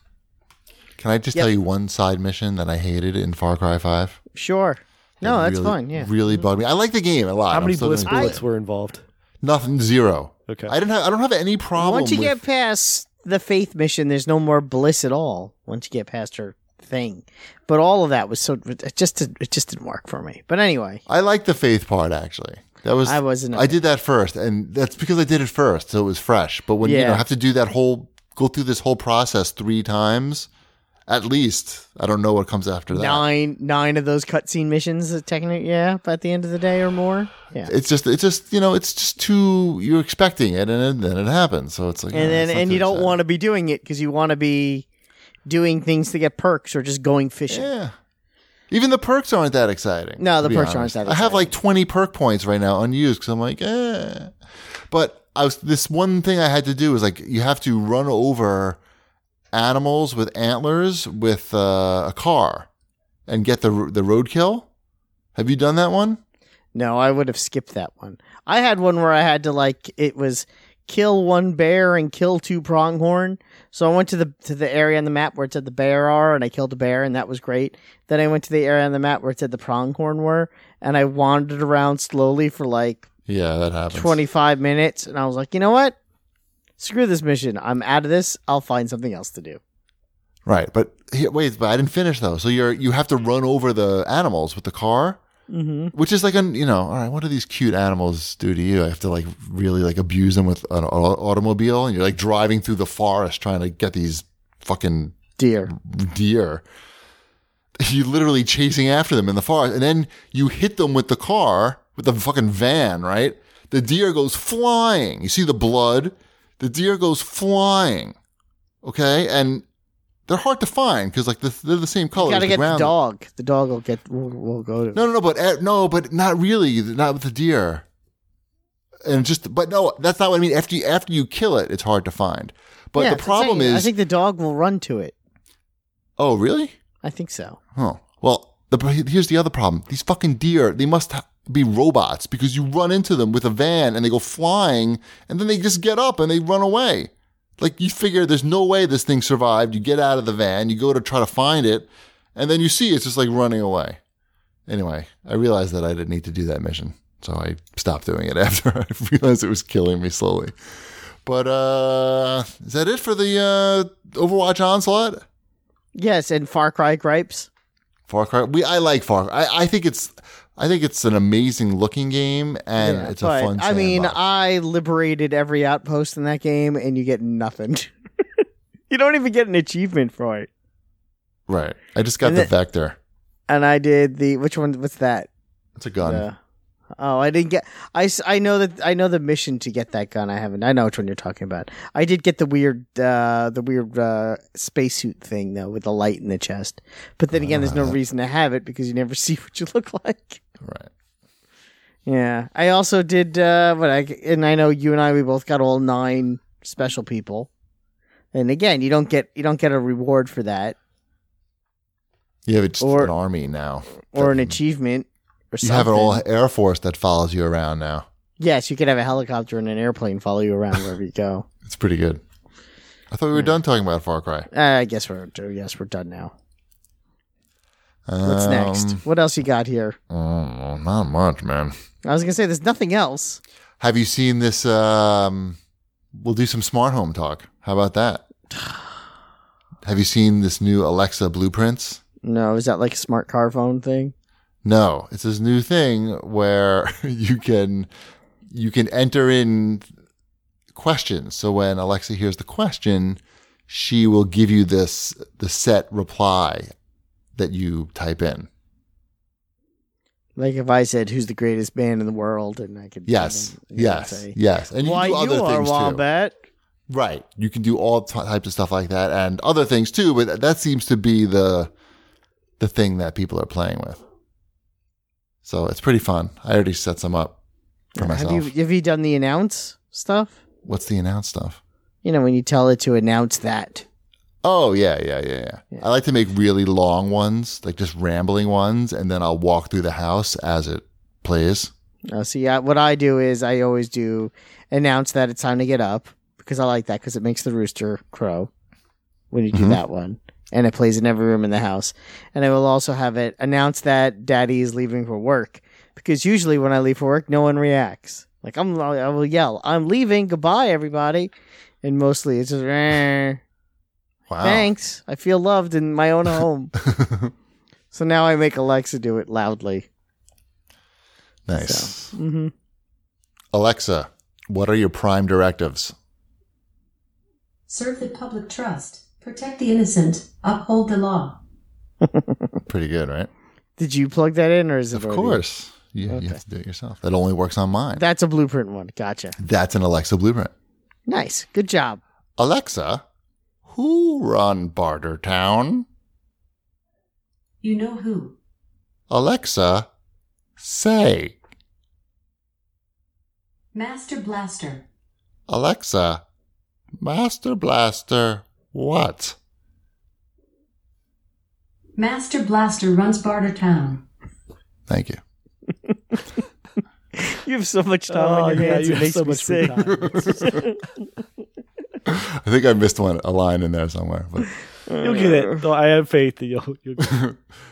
Can I just Yep. tell you one side mission that I hated in Far Cry five? Sure. No, That that's really, fine. Yeah. Really bugged me. I like the game a lot. How I'm many still bliss gonna do bullets it. were involved? Nothing. Zero. Okay. I didn't have. I don't have any problem. Once you with, get past the Faith mission, there's no more bliss at all. Once you get past her thing, but all of that was so it just it just didn't work for me. But anyway, I like the faith part actually. That was I wasn't. I did that first, and that's because I did it first, so it was fresh. But when you Yeah. know have to do that whole go through this whole process three times, at least I don't know what comes after that. nine nine of those cutscene missions, uh, technically, yeah, at the end of the day or more. Yeah. It's just it's just you know it's just too you're expecting it, and then it happens. So it's like And oh, then it's not and too you don't exciting. want to be doing it because you want to be doing things to get perks or just going fishing. Yeah. Even the perks aren't that exciting. No, to the be perks aren't honest. that I have exciting. like twenty perk points right now unused because I'm like, eh. But I was this one thing I had to do is like you have to run over animals with antlers with uh, a car and get the the roadkill. Have you done that one? No, I would have skipped that one. I had one where I had to like it was kill one bear and kill two pronghorn. So I went to the to the area on the map where it said the bear are, and I killed a bear, and that was great. Then I went to the area on the map where it said the pronghorn were, and I wandered around slowly for like Yeah, that happens. twenty-five minutes, and I was like, you know what? Screw this mission. I'm out of this. I'll find something else to do. Right, but here, wait, but I didn't finish though. So you're you have to run over the animals with the car. Mm-hmm. Which is like an, you know, all right, what do these cute animals do to you? I have to like really like abuse them with an au- automobile, and you're like driving through the forest trying to get these fucking Dear. deer. You literally chasing after them in the forest, and then you hit them with the car, with the fucking van, right? The deer goes flying. You see the blood? The deer goes flying. Okay, and they're hard to find because like the, they're the same color. You as gotta the get ground. the dog. The dog will get. Will, will go to. No, no, no, but uh, no, but not really. Not with the deer. And just, but no, that's not what I mean. After you, after you kill it, it's hard to find. But Yeah, the that's what I'm problem saying. is, I think the dog will run to it. oh, really? I think so. Oh, well, the, here's the other problem. These fucking deer, they must ha- be robots because you run into them with a van and they go flying, and then they just get up and they run away. Like you figure, there's no way this thing survived. You get out of the van, you go to try to find it, and then you see it's just like running away. Anyway, I realized that I didn't need to do that mission. So I stopped doing it after I realized it was killing me slowly. But uh, is that it for the uh, Overwatch Onslaught? Yes, and Far Cry gripes. Far Cry. We I like Far. I, I think it's I think it's an amazing looking game and Yeah, it's a but, fun. I mean, sandbox. I liberated every outpost in that game, and you get nothing. You don't even get an achievement for it. right. I just got And the then- Vector. And I did the which one? What's that? It's a gun. The- Oh, I didn't get. I, s- I know that I know the mission to get that gun. I haven't. I know which one you're talking about. I did get the weird, uh, the weird uh, spacesuit thing though, with the light in the chest. But then again, there's no reason to have it because you never see what you look like. Right. Yeah, I also did. Uh, what I and I know you and I we both got all nine special people. And again, you don't get you don't get a reward for that You have just Or- an army now. or an achievement or You something. have an all Air Force that follows you around now. Yes, you could have a helicopter and an airplane follow you around wherever you go. It's pretty good. I thought we were done talking about Far Cry. Uh, I guess we're yes, we're done now. What's Um, next? What else you got here? oh, not much, man. I was gonna say there's nothing else. Have you seen this? Um, we'll do some smart home talk. How about that? Have you seen this new Alexa blueprints? No, is that like a smart car phone thing? No, it's this new thing where you can you can enter in questions. So when Alexa hears the question, she will give you this the set reply that you type in. Like if I said, "Who's the greatest band in the world?" and I could Yes, and then yes, say, yes, and you "Why can do other you are things too. Wombat?" Right, you can do all t- types of stuff like that and other things too. But that seems to be the the thing that people are playing with. So it's pretty fun. I already set some up for myself. Have you have you done the announce stuff? What's the announce stuff? You know when you tell it to announce that. Oh, yeah, yeah, yeah, yeah, Yeah. I like to make really long ones, like just rambling ones, and then I'll walk through the house as it plays. Uh, see, I, what I do is I always do announce that it's time to get up because I like that because it makes the rooster crow when you do Mhm. that one. And it plays in every room in the house. And I will also have it announce that daddy is leaving for work because usually when I leave for work, no one reacts. Like I'm, I will yell, "I'm leaving. Goodbye, everybody." And mostly it's just, "Eh, Wow. thanks. I feel loved in my own home." So now I make Alexa do it loudly. Nice. Mm-hmm. Alexa, what are your prime directives? Serve the public trust, protect the innocent, uphold the law. Pretty good, right? Did you plug that in or is it Of already- course. You, Okay. you have to do it yourself. That only works on mine. That's a blueprint one. Gotcha. That's an Alexa blueprint. Nice. Good job. Alexa, who run Bartertown? You know who. Alexa, say. Master Blaster. Alexa, Master Blaster, what? Master Blaster runs Bartertown. Thank you. You have so much time Oh, on your yeah, hands. you It have makes so me much free sick. I think I missed one a line in there somewhere. But You'll get it. Though I have faith that you'll. you'll get it.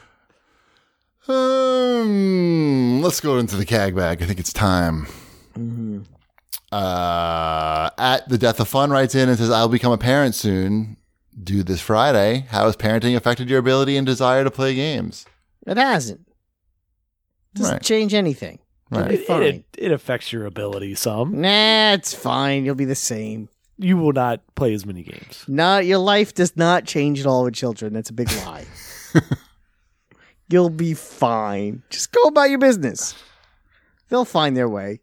um, let's go into the C A G bag. I think it's time. Mm-hmm. Uh, at the Death of Fun writes in and says, "I'll become a parent soon. Due this Friday. How has parenting affected your ability and desire to play games?" It hasn't. Doesn't Right. change anything. You'll Right. be It, fine. it, it affects your ability some. Nah, it's fine. You'll be the same. You will not play as many games. No, your life does not change at all with children. That's a big lie. You'll be fine. Just go about your business. They'll find their way.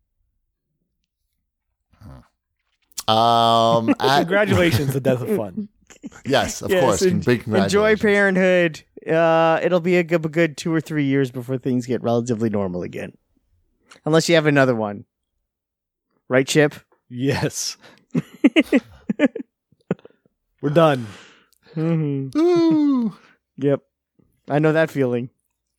Um, at, Congratulations, the death of fun. yes, of Yes, course. en- Big Enjoy congratulations. parenthood. Uh, it'll be a good, a good two or three years before things get relatively normal again. Unless you have another one. Right, Chip? Yes. We're done. Mm-hmm. Ooh. Yep. I know that feeling.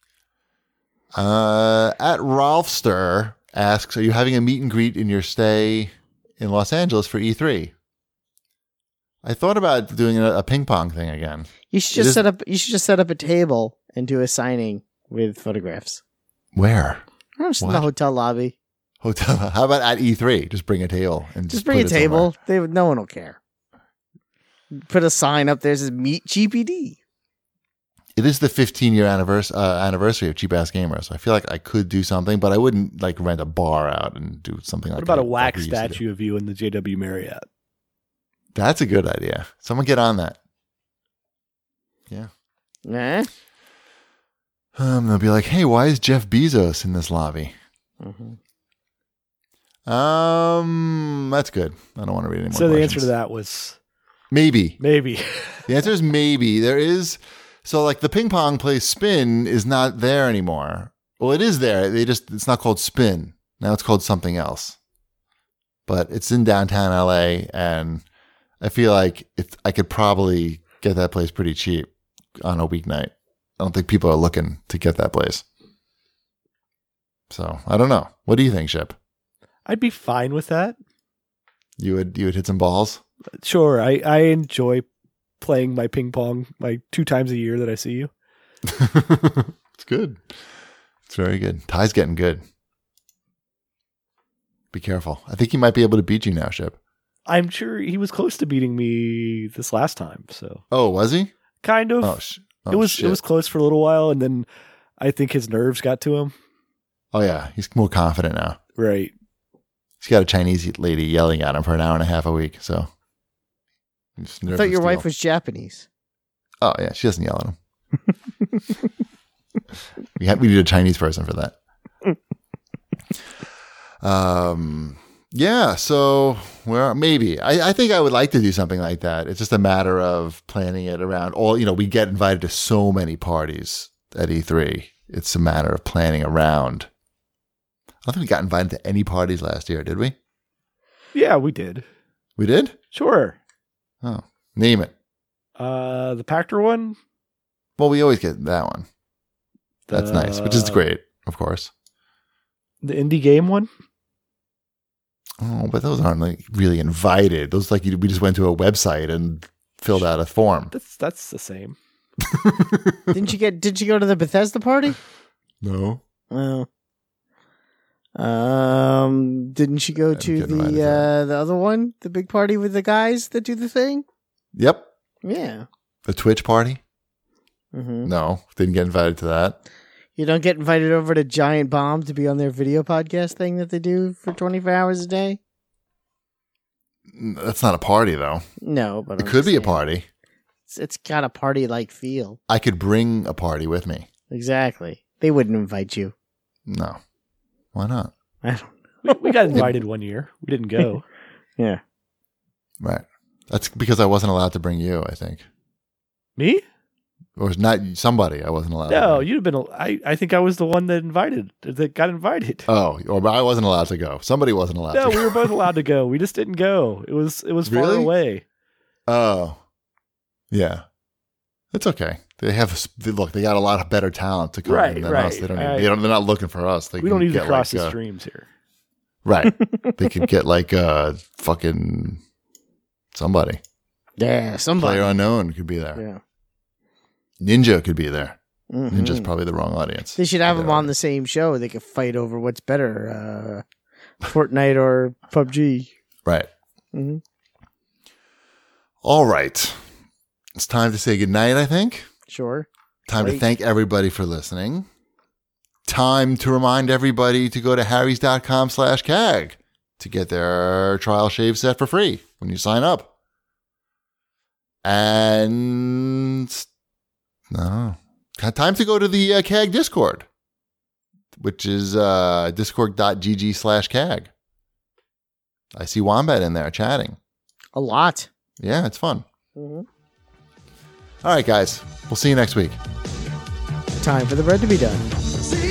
Uh, at Rolfster asks, "Are you having a meet and greet in your stay in Los Angeles for E three?" I thought about doing a, a ping pong thing again. You should It just is- set up. You should just set up a table and do a signing with photographs. Where? Or just in What? the hotel lobby. Hotel. How about at E three? Just bring a table and Just bring a put it table. somewhere. They would- no one will care. Put a sign up there that says "Meet G P D." It is the fifteen year anniversary uh, anniversary of Cheap Ass Gamer, so I feel like I could do something, but I wouldn't like rent a bar out and do something like What about that. a wax like we used to do. statue of you in the J W Marriott? That's a good idea. Someone get on that. Nah. Um, they'll be like, "Hey, why is Jeff Bezos in this lobby?" Mm-hmm. Um, that's good. I don't want to read any more So the questions. answer to that was Maybe. maybe. The answer is maybe. There is, so like the ping pong place Spin is not there anymore. Well, it is there. They just, it's not called Spin. Now it's called something else. But it's in downtown L A, and I feel like it's, I could probably get that place pretty cheap on a weeknight. I don't think people are looking to get that place. So I don't know. What do you think, Ship? I'd be fine with that. You would you would hit some balls? Sure. I, I enjoy playing my ping pong like two times a year that I see you. It's good. It's very good. Ty's getting good. Be careful. I think he might be able to beat you now, Ship. I'm sure he was close to beating me this last time. So Oh, was he? kind of. Oh, sh- oh it was shit. it was close for a little while, and then I think his nerves got to him. Oh yeah, he's more confident now. Right. He's got a Chinese lady yelling at him for an hour and a half a week. So he's I nervous thought your still. wife was Japanese. Oh yeah, she doesn't yell at him. we have, we need a Chinese person for that. um. Yeah. So where maybe I, I think I would like to do something like that. It's just a matter of planning it around all. You know, we get invited to so many parties at E three. It's a matter of planning around. I don't think we got invited to any parties last year, did we? Yeah, we did. We did? Sure. Oh, name it. Uh, the Pactor one. Well, we always get that one. That's The- nice, which is great, of course. The indie game one. Oh, but those aren't like really invited. Those like you, we just went to a website and filled out a form. That's that's the same. Didn't you get? Did you go to the Bethesda party? No. Well, um, didn't you go didn't to get invited the to that. uh, the other one, the big party with the guys that do the thing? Yep. Yeah. The Twitch party? hmm No, didn't get invited to that. You don't get invited over to Giant Bomb to be on their video podcast thing that they do for twenty-four hours a day? That's not a party though. No, but It I'm could just be a saying. party. It's, it's got a party-like feel. I could bring a party with me. Exactly. They wouldn't invite you. No. Why not? I don't. We, we got invited one year. We didn't go. Yeah. Right. That's because I wasn't allowed to bring you, I think. Me? Or it's not somebody I wasn't allowed to No, bring. you'd have been. a- I I think I was the one that invited. That got invited. Oh, or I wasn't allowed to go. Somebody wasn't allowed No, to we go. were both allowed to go. We just didn't go. It was it was far Really? away. Oh. Yeah. It's okay. They have they, look, they got a lot of better talent to come Right, in than right. us. They don't, I- need, they don't they're not looking for us. They We can don't need to get cross like, the uh, streams here. Right. They could get like uh fucking somebody. Yeah, somebody. Player unknown could be there. Yeah. Ninja could be there. Mhm. Ninja's probably the wrong audience. They should have Yeah. them on the same show. They could fight over what's better, uh, Fortnite or P U B G. Right. hmm All right. It's time to say goodnight, I think. Sure. Time to Great. thank everybody for listening. Time to remind everybody to go to harrys.com slash CAG to get their trial shave set for free when you sign up. And no, time to go to the uh, C A G Discord, which is uh, discord.gg slash CAG. I see Wombat in there chatting. A lot. Yeah, it's fun. Mhm. All right, guys. We'll see you next week. Time for the bread to be done. See